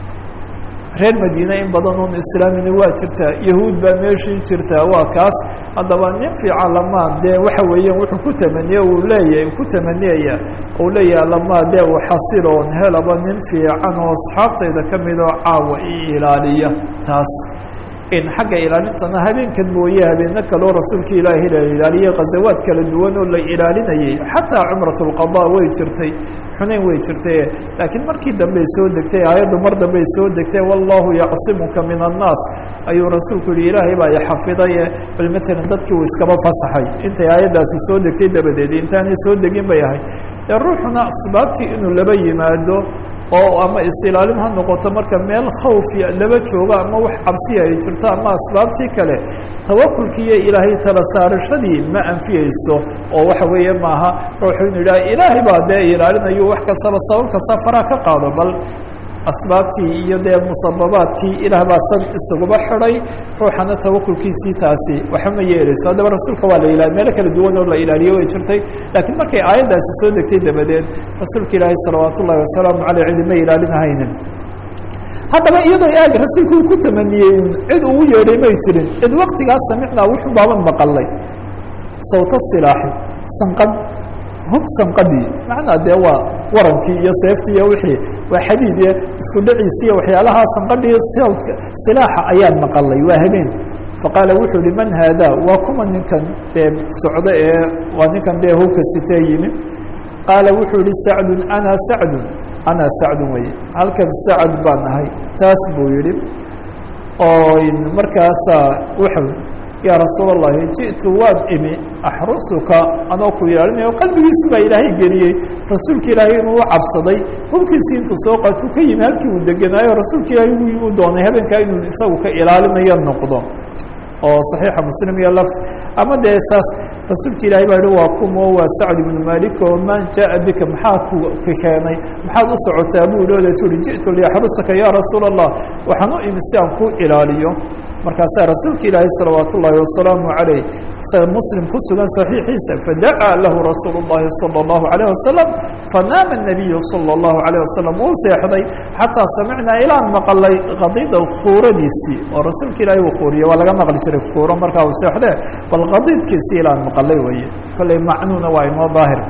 reer madiine in badan oon islaamina waa jirtaa yahuud baa meeshii jirtaa waa kaas haddaba nin fiican lamaa dee waxa weeyaan wuxuu ku tamaniye uu leeyahay ku tamaniyaya uu leeyahay lamaa dee u xasiloon helaba nin fiican oo asxaabtayda ka mid oo caawa ii ilaaliya taas in xagga ilaalintana habeenkan mooye habeeno kaloo rasuulka ilaahi la ilaaliyey khazawaad kala duwan oo la ilaalinayay xataa cumrat اlqada way jirtay xunayn way jirtay laakiin markii dambey soo degtay aayaddu mar dambey soo degtay wallahu yacsimuka min annaas ayuu rasuulku yihi ilaahay baa ixafidaye bal maalan dadkii uu iskaba fasaxay intay aayaddaasi soo degtay dabadeed intaanay soo degin bay ahayd ee ruuxuna asbaabtii inuu laba yimaado oo ama is-ilaalin ha noqoto marka meel khawfiya laba joogo ama wax cabsiya ay jirto ama asbaabtii kale tawakulkii iyo ilaahay tala saarashadii ma anfiyeyso oo waxa weeye maaha ruuxu inu yidhaha ilaahay baa dee ilaalinayo wax kastaba sabab kasta faraa ka qaado bal asbaabtii iyo dee musababaadkii ilaah baa sad isaguba xidhay ruuxana tawakulkiisii taasi waxama yeeleyso haddaba rasuulka waa la ilaali meelo kala duwan oo la ilaaliyo way jirtay laakiin markay aayaddaasi soo degtay dabadeed rasuulka ilaahi salawaat ullahi wasalaamu caleyh cidi ma ilaalinahaynin haddaba iyadoo aag rasuulku uu ku tamaniyey un cid ugu yeedhay may jirin cid waktigaas samicnaa wuxuu baaban maqalay sawta silaaxi sanqadh hub sanqadhii macnaa dee waa warankii iyo seeftii iyo wixii waa xadiid iyo isku dhaciisi iyo waxyaalahaa sanqadhii sawdka silaaxa ayaan maqalay waa habeen faqaala wuxuu ihi man haadaa waa kuma ninkan dee socdo ee waa ninkan dee hubka sitee yimi qaala wuxuu ihi sacdun ana sacdun ana sacdun weye halkan sacad baan ahay taas buu yihi oo markaasaa wuxuu yaa rasuul اllahi jiئtu waad imi axrusuka anoo ku ilaalinayo qalbigiisu baa ilaahay geliyey rasuulka ilaahay inuu u cabsaday hubkiisii intuu soo qaatu ka yimi halkii uu degenaayo rasuulka ilaahay uu doonay habeenkaa inuu isagu ka ilaalinayo noqdo oo صaxiixa muslim iyo lft ama dee saas rasuulka ilahay baa yihi waa kumo waa sacd ibnu malik oo man jaءa bika maxaa ku keenay maxaad u socotaa buu ihi tui jiئtu liaxrusaka ya rasuul الlah waxaan u imi si aan ku ilaaliyo markaasaa rasuulka ilaahi salawaat ullaahi wasalaamu عalayh sida muslim ku sugan صaxiixiisa fadacaa lahu rasuul الlahi salى الlahu عalيه wasalam fanaama الnabiyu salى الlahu عalيه wasalam wuu seexday xataa samicnaa ilaan maqalay kadida kuuradiisii oo rasuulka ilahi uu kuuriye waa laga maqli jiray kuuro markaa uu seexdee bal kadiidkiisii ilaan maqalay weye kolley macnuuna waa inoo daahir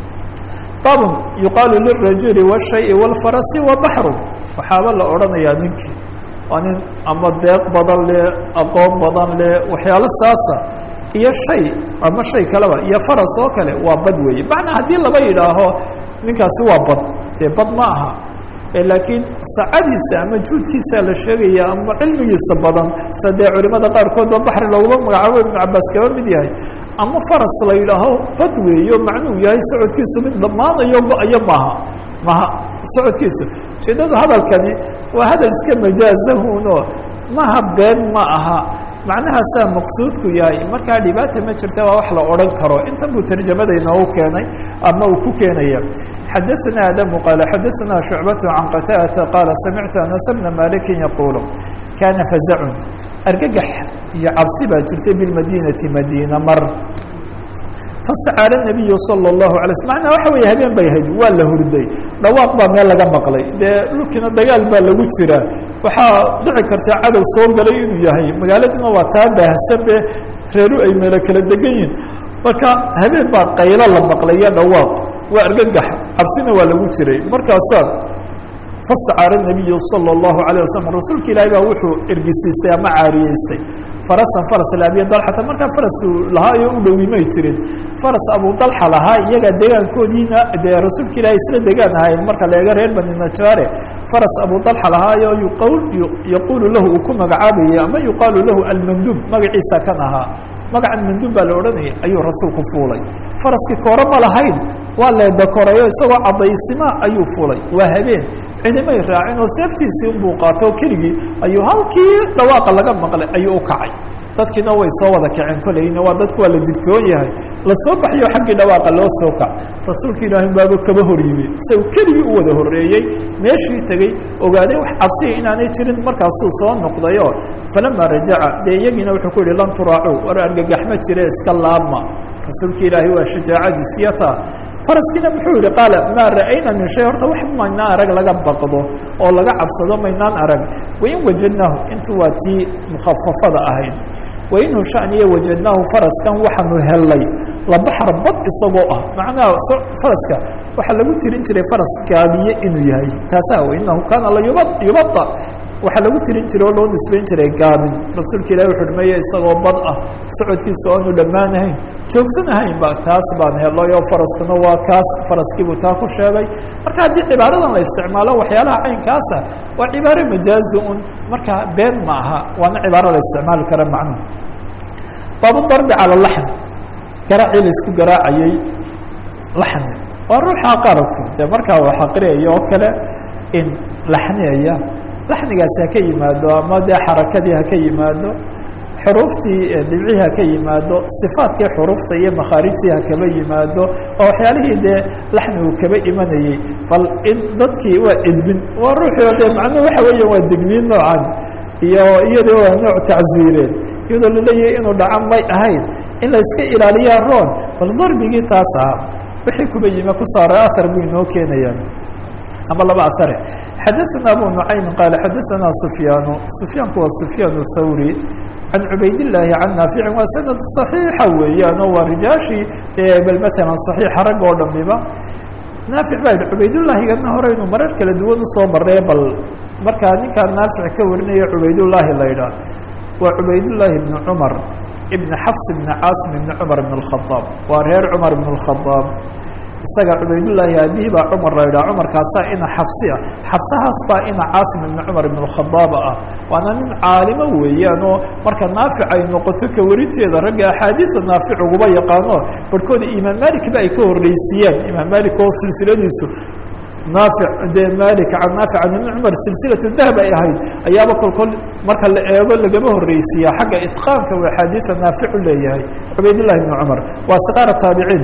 baabun yuqaalu lirajuli wالshayءi wاlfarasi wabaxru waxaaba la odhanayaa ninkii waa nin ama deeq badan leh aqoon badan leh waxyaalo saasa iyo shay ama shay kaleba iyo faras oo kale waa bad weeye macnaa haddii laba yidhaaho ninkaasi waa bad dee bad ma aha laakiin sacadiisa ama juudkiisa la sheegaya ama cilmigiisa badan sida dee culimada qaarkood oo baxri looguma magacaabo ibnu cabaas kaba mid yahay ama faras la yidhaaho bad weeyo macnuu yahay socodkiisu mid dhammaanayo go-ayo maaha maha socodkiisu ujeedada hadalkani waa hadal iska majaazahuno maha been ma aha macnahaasaa maqsuudku yahay markaa dhibaata ma jirta waa wax la odhan karo intan buu tarjamada inoogu keenay ama uu ku keenaya xadaثna adamu qaala xadaثna shucbatu can qataata qaala samictu anas bna maliki yaquulu kaana fazacun argagax iyo cabsi baa jirtay bilmadinati madiina mar fastacaala nabiyu salى اllahu alay sl macnaa waxa weeye habeen bay ahayd waa la hurday dhawaaq baa meel laga maqlay dee dhulkiina dagaal baa lagu jiraa waxaa dhici karta cadow soo galay inuu yahay magaaladina waa taa baahsanbe reeru ay meelo kala degan yihin marka habeen baa qaylo la maqlaya dhawaaq waa argagax cabsina waa lagu jiray markaasaa fastacaala nabiyu salى اllahu alayه wasalam rasuulka ilaahi baa wuxuu ergisiistay ama caariyeystay farasan faras laabiya dalxata markaa farasu lahaa iyo u dhowimay jirin faras abu dalxa lahaa iyaga deegaankoodiina dee rasuulka ilaahi isla degaan ahayn marka la eego reer bani najaare faras abu dalxa lahaayo yuqawl yaquulu lahu uu ku magacaabayay ama yuqaalu lahu almanduub magaciisa kan ahaa magacan manduub baa la odhanayay ayuu rasuulku fuulay faraskii koore ma lahayn waa leedakorayo isagoo cadaysima ayuu fuulay waa habeen cidimay raacin oo seeftiisii unbuu qaato keligii ayuu halkii dhawaaqa laga maqlay ayuu u kacay dadkiina way soo wada kaceen kolleyna waa dadku waa la digtoon yahay lasoo baxyo xaggii dhawaaqa loo soo kac rasuulka ilaahi baaba kaba hor yimi se uu keligii u wada horreeyey meeshii tegey ogaaday wax cabsiya inaanay jirin markaasuu soo noqdayoo falama rajaca dee iyagiina wuxuu ku yihi lan turaacuu war argagax ma jire iska laabma rasuulka ilaahi waa shajaacadiisiyata faraskiina muxuu yihi qaala maa ra'ayna min shay horta wax maynaan arag laga baqdo oo laga cabsado maynaan arag wain wajadnaahu intu waa tii mukhafafada ahayd wainhu shaniya wajadnaahu faraskan waxaanu hellay labaxr bad isagoo ah macnaha faraska waxaa lagu tirin jiray faras gaabiye inuu yahay taasaa inahu kaana la yuba yubada waxaa lagu tirin jiray oo loo nisbayn jiray gaabin rasuulka ilahi wuxuu dhameeye isagoo bad ah socodkiisa o aanu dhammaanahayn joogsanahayn ba taas baan helay oo faraskuna waa kaas faraskiibuu taa ku sheegay marka haddii cibaaradan la isticmaalo waxyaalaha caynkaasa waa cibaaro majaazi un marka been ma aha waana cibaaro la isticmaali kara macnuhu baabu darbi cala laxni garaacii la isku garaacayey laxni waa ruuxa qaradka dee markaa wax aqriyaya oo kale in laxniyaya laxnigaasi ha ka yimaado ama dee xarakadii ha ka yimaado xuruuftii dhibcii ha ka yimaado sifaadkii xuruufta iyo makhaarijtii ha kaba yimaado oo waxyaalihii dee laxnigu kaba imanayey bal in dadkii waa edbin waa ruuxio dee macnuhu waxa weeya waa degniin noocan iyo iyadoo waa nooc tacziireed iyadoo laleeyahay inuu dhaca may ahayn in la iska ilaaliyaa roon bal darbigii taas ah wixii kuba yima ku saara ahar buu inoo keenayaa ama laba ahare xadaثna abu nucaym qaala xadaثna sufyaanu sufyaanku waa sufyaan thawri can cubaydillaahi can naaficin waa sanad صaxiixa weeyaan oo waa rijaashii bal maalan صaxiixa rag oo dhamiba naafic baa yihi cubaydullaahigana hore inuu marar kala duwan usoo maree bal markaa ninkaa naafic ka warinaya cubaydullaahi la yidhaah waa cubaydullaahi ibni cumar ibni xafs ibni caasim ibni cumar ibn اkhadaab waa reer cumar ibn اkhadaab isaga cubaydullaahi aabihii baa cumar la yidhaha cumarkaasaa ina xafsi ah xafsahaas baa ina caasim ibni cumar ibn اkhadaab ah waana nin caalimo weeyaan oo marka naafic ay noqoto ka warinteeda ragga axaadiida naafic uguba yaqaano barhkooda imaam malik ba ay ka horreysiiyeen imaam malik oo silsiladiisu naafic dee malik can naafic can ibni cumar silsilatu dahab ay ahayd ayaaba kolkol marka la eego lagama horreysiiya xagga itqaanka uu axaadiida naaficu leeyahay cubaydullahi ibni cumar waa sikaara taabiciin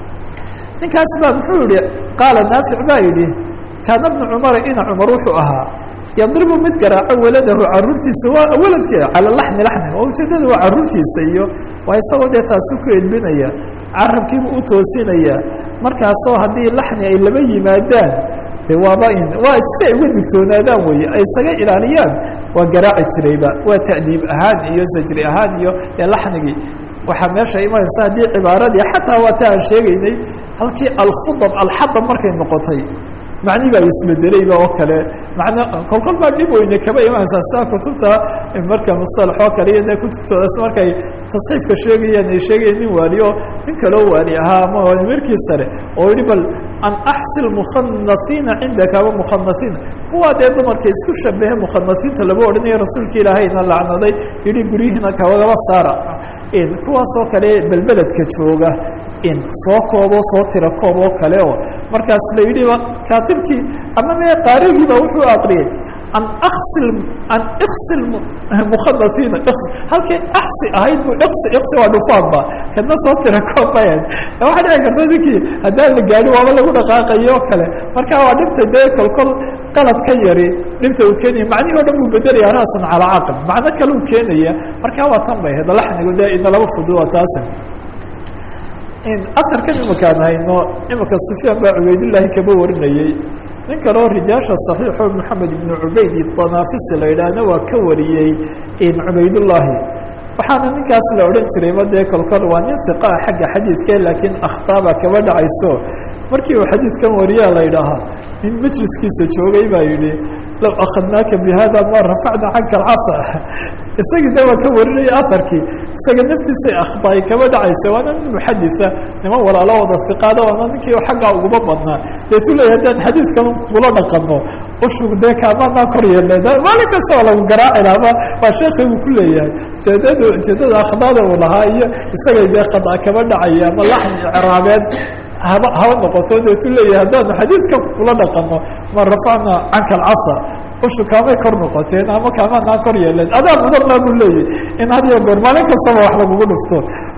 ninkaas baa muxuu yihi qaala naafic baa yidhi kaana bnu cumara ina cumar wuxuu ahaa yadribu mid garaaco waladahu caruurtiisa waa waladka cala laxni laxni oo ujeedada waa caruurtiisa iyo waa isagoo dee taasi ku edbinaya carabkiibu u toosinaya markaasoo haddii laxni ay laba yimaadaan de waaba in waa si ay uga digtoonaadaan weye ay isaga ilaaliyaan waa garaaci jirayba waa ta'diib ahaan iyo zajri ahaan iyo dee laxnigii waxaa meesha imanaysa haddii cibaaradii xataa waa ta aan sheegaynay halkii alkhudab alxadab markay noqotay macnii baa isbedelayba oo kale macna kolkol baa dhib weyne kaba imaanaysaa sidaa kutubta marka mustalax oo kale iyo dee kutubtoodaas markay tasxiifka sheegayaan ay sheegayeen nin waali oo nin kaloo waali ahaa ama markii sare oo yihi bal an axsil mukhanasiina cindaka ama mukhanasiina kuwaa dee dumarka isku shabahe mukhanasiinta laba odhanaya rasuulka ilaahayna lacnaday yihi guryihiina kawagaba saara kuwaasoo kale belbeledka jooga in soo koobo soo tira koob oo kale oo markaas la yidhiba kaatibkii ama mee qaarigiiba wuxuu aqriyay an aksil an iksil mukhanasiina halkay axsi ahayd bu iksi iksi waa dhufaanba kadna soo tira koob bayan waxaa dhici karta ninkii haddaan la gaadhi waaba lagu dhaqaaqayo oo kale marka waa dhibta dee kolkol qalad ka yari dhibta uu keenaya macnihi o dhan buu bedelaya ra'san calaa caqib macno kale uu keenaya marka waa tan bay ahayd laxnigu dee ina laba fuduwa taasi atarkan imakaan hayno imika sufyaan baa cubaydullaahi kaba warinayey nin kaleo rijaasha صaxiixo moxamed ibnu cubayd iطanaafisi la yidhaahna waa ka wariyey cubaydullaahi waxaana ninkaas la odhan jirayba dee kolkol waa nin hiqaa xagga xadiidke laakiin akhtaaba kaba dhacayso markii uu xadiidkan wariyaa la yidhaahaa nin majliskiisa joogay baa yidhi low akhadnaaka bihada ma rafacna canka alcasa isagii de waa ka warinaya atarkii isaga naftiisay akhtaay kaba dhacaysa waana nin muxadisa niman walaalo wada hiqaada waana ninkii xaggaa uguma badnaa deetu leeya haddaan xadiidkan kula dhaqano ushug dee kaamaanaa kor yeelna maalin kasta waa lagu garaacinaama waa sheekhay buu ku leeyahay ujeedadu ujeedada akhdaada uu lahaa iyo isagay dee khada kaba dhacaya ama laxni icraabeed haba haba noqoto deetu leeyahay haddaanu xadiidkan kula dhaqano ma rafacna canka alcasa ushu kaamay kor noqoteen ama kaamaanaa kor yeeleen adaa mudanaa buu leeyahy in had iyo goor maalin kastaba wax lagugu dhufto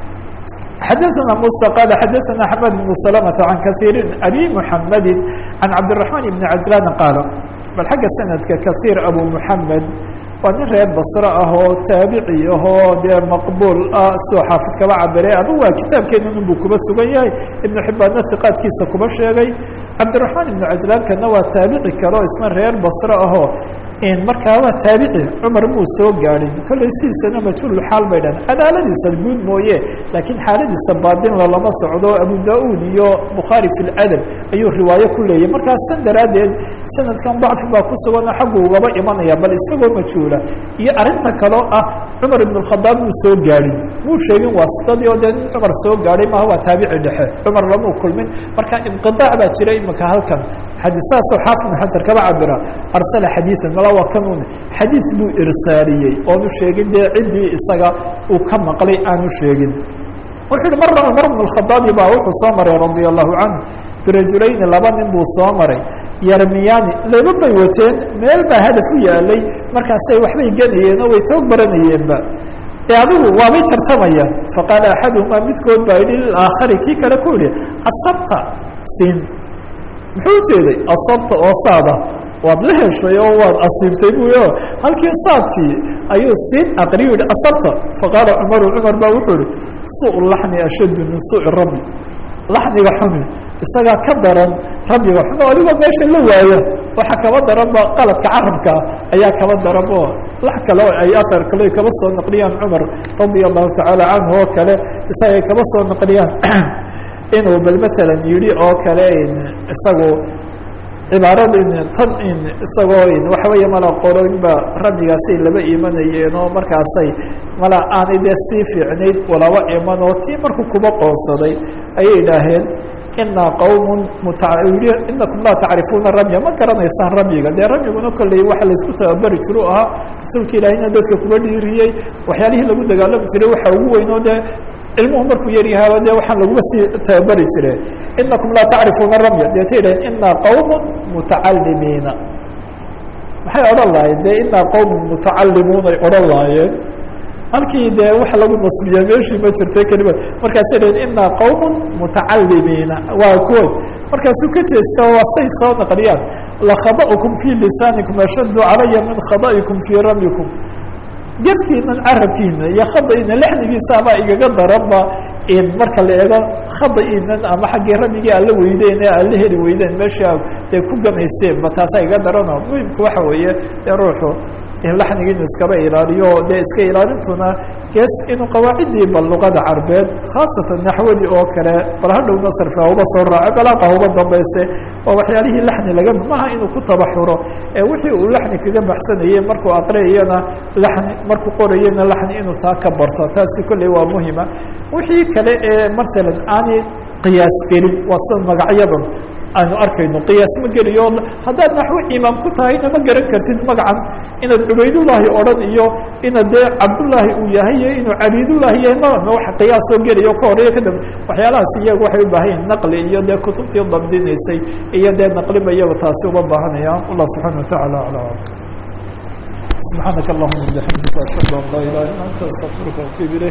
xadaثna muسى qال xadaثna حمad بن سلمة عan kaثيiri أbي محamedi عan cabdالرحمن بن cajلان qaal bal xagga sanadka kaثيir abu محamed waa nin reer basre ah oo taabici ahoo dee maqbuul ah sidoo xaafid kaba cabire adugu waa kitaabkeena nin buu kuba sugan yahay ibnu xibaanna hiqaadkiisa kuba sheegay cabdiraxmaan ibnu cajlaankana waa taabici kale oo isna reer basre ahoo markaa waa taabici cumar muu soo gaadhin kollay sidiisana majhuul xaal bay dhahan cadaaladiisa guud mooye laakiin xaaladiisa baadinla lama socdo abu da-uud iyo bukhaari fi ladab ayuu riwaayo ku leeyahy markaasan daraaddeed sanadkan dacfi baa ku sugan oo xaggu ugaba imanaya bal isagoo majhuula iyo arrinta kaloo ah cumar ibn اkhadaab muu soo gaadhin muu sheegin waasidadii oo dee nin cumar soo gaadhay maaha waa taabici dhexe cumar lamuu kulmin marka inqiaac baa jira imika halkan xadisaasoo xaafid ibn xajar kaba cabira arsala xadiian mala waa kanun xadiid buu irsaaliyey oonu sheegin dee ciddii isaga uu ka maqlay aanu sheegin wuxuu yihi marna cumar bn اkhadaabi baa wuxuu soo maray radia allahu canhu birajulayni laba nin buu soo maray yarmiyaani laba bay wateen meel baa hadaf u yaalay markaasay waxbay ganayeen oo way toog baranayeenba ee adigu waabay tartamayaan faqaala axaduhumaa midkood baa yidhi lilaakari kii kale ku yihi asabta siin muxuu ujeeday asabta oo saada waad la heshay oo waad asiibtay buy o halkii saadkii ayuu siin aqriyu yihi asabta faqaala cumaru cumar baa wuxuu yihi suu laxni ashaddu min suui rabi laxniga xumi isagaa ka daran rabbiga xumi o adigoo meesha la waaya waxa kaba daranba qaladka carabkaa ayaa kaba daran oo lax kale ay aar kale kaba soo naqliyaan cumar radia allahu tacaala canhu oo kale isagay kaba soo naqliyaan inuu bal maalan yidhi oo kale isagu cibaarada tan in isagoo waxa weeye mala qoroyn ba rabbigaasay laba imanayeen oo markaasay mala aanay dee sii fiicnayd walaba iman oo tii markuu kuba qoonsaday ayay idhaaheen inaa qawmun muta inakum laa tacrifuuna rabya ma garanaysaan rabyiga dee rabyiguna kolley waxa laysku tababari jiru ahaa rasuulka ilaahina dadka kuba dhiiriyey waxyaalihii lagu dagaalami jiray waxa ugu weynoo dee ilmuhu markuu yaryahaaba dee waxaan laguma sii tababari jire inakum laa tacrifuuna rabya deetay idhaheen inaa qawmun mutacalimiina maxay odhan lahayen dee inaa qawmun mutacalimuun ay odhan lahaayeen halkii dee waxa lagu nasbiya meeshii ma jirtay kelimad markaasay dhaheen inaa qawmun mutacalimiina waa kood markaasuu ka jeesta waa say soo naqliyaan lakhada'ukum fii lisaanikum ashaddu calaya min khada'ikum fii ramyikum gefkiinan carabkiina iyo khadaiina lexdigiisa ama igaga daranba marka la eego khadaiinan ama xaggii rabbigii alla weydeen ee alla heli weydeen meesha dee ku ganayseen ba taasaa iga darano muhimka waxa weeye dee ruuxu laxnigi inuu iskaba ilaaliyo dee iska ilaalintuna gees inuu qawaaciddii bal luqada carbeed khaasatan naxwadii oo kale bal hadhowna sarfa uba soo raaco balaaqa uba dambayse oo waxyaalihii laxni laga maha inuu ku tabaxuro ee wixii uu laxni kaga baxsanayey markuu aqriyayana laxni markuu qorayana laxni inuu taa ka barto taasi kolley waa muhima wixii kale ee masalan aanay qiyaas gelin waa sida magacyadan aanu arkayno qiyaas ma geliyo haddaad naxwo imaam ku tahayna ma garan kartid magacan inaad cubaydullaahi odhan iyo inaad dee cabdullaahi uu yahay iyo inuu cabiidullaahi yahay ma wax qiyaasoo geliyo ka horeeyo kadambe waxyaalahaas iyagu waxay u baahan yihin naqli iyo dee kutubtii dabdinaysay iyo dee naqliba iyagu taasi uma baahanaya allah subxaana watacaala aclam subxaanaka allahuma bixamdika ashhadu an laa ilaha illa anta astaqfiruka waatuub ilayk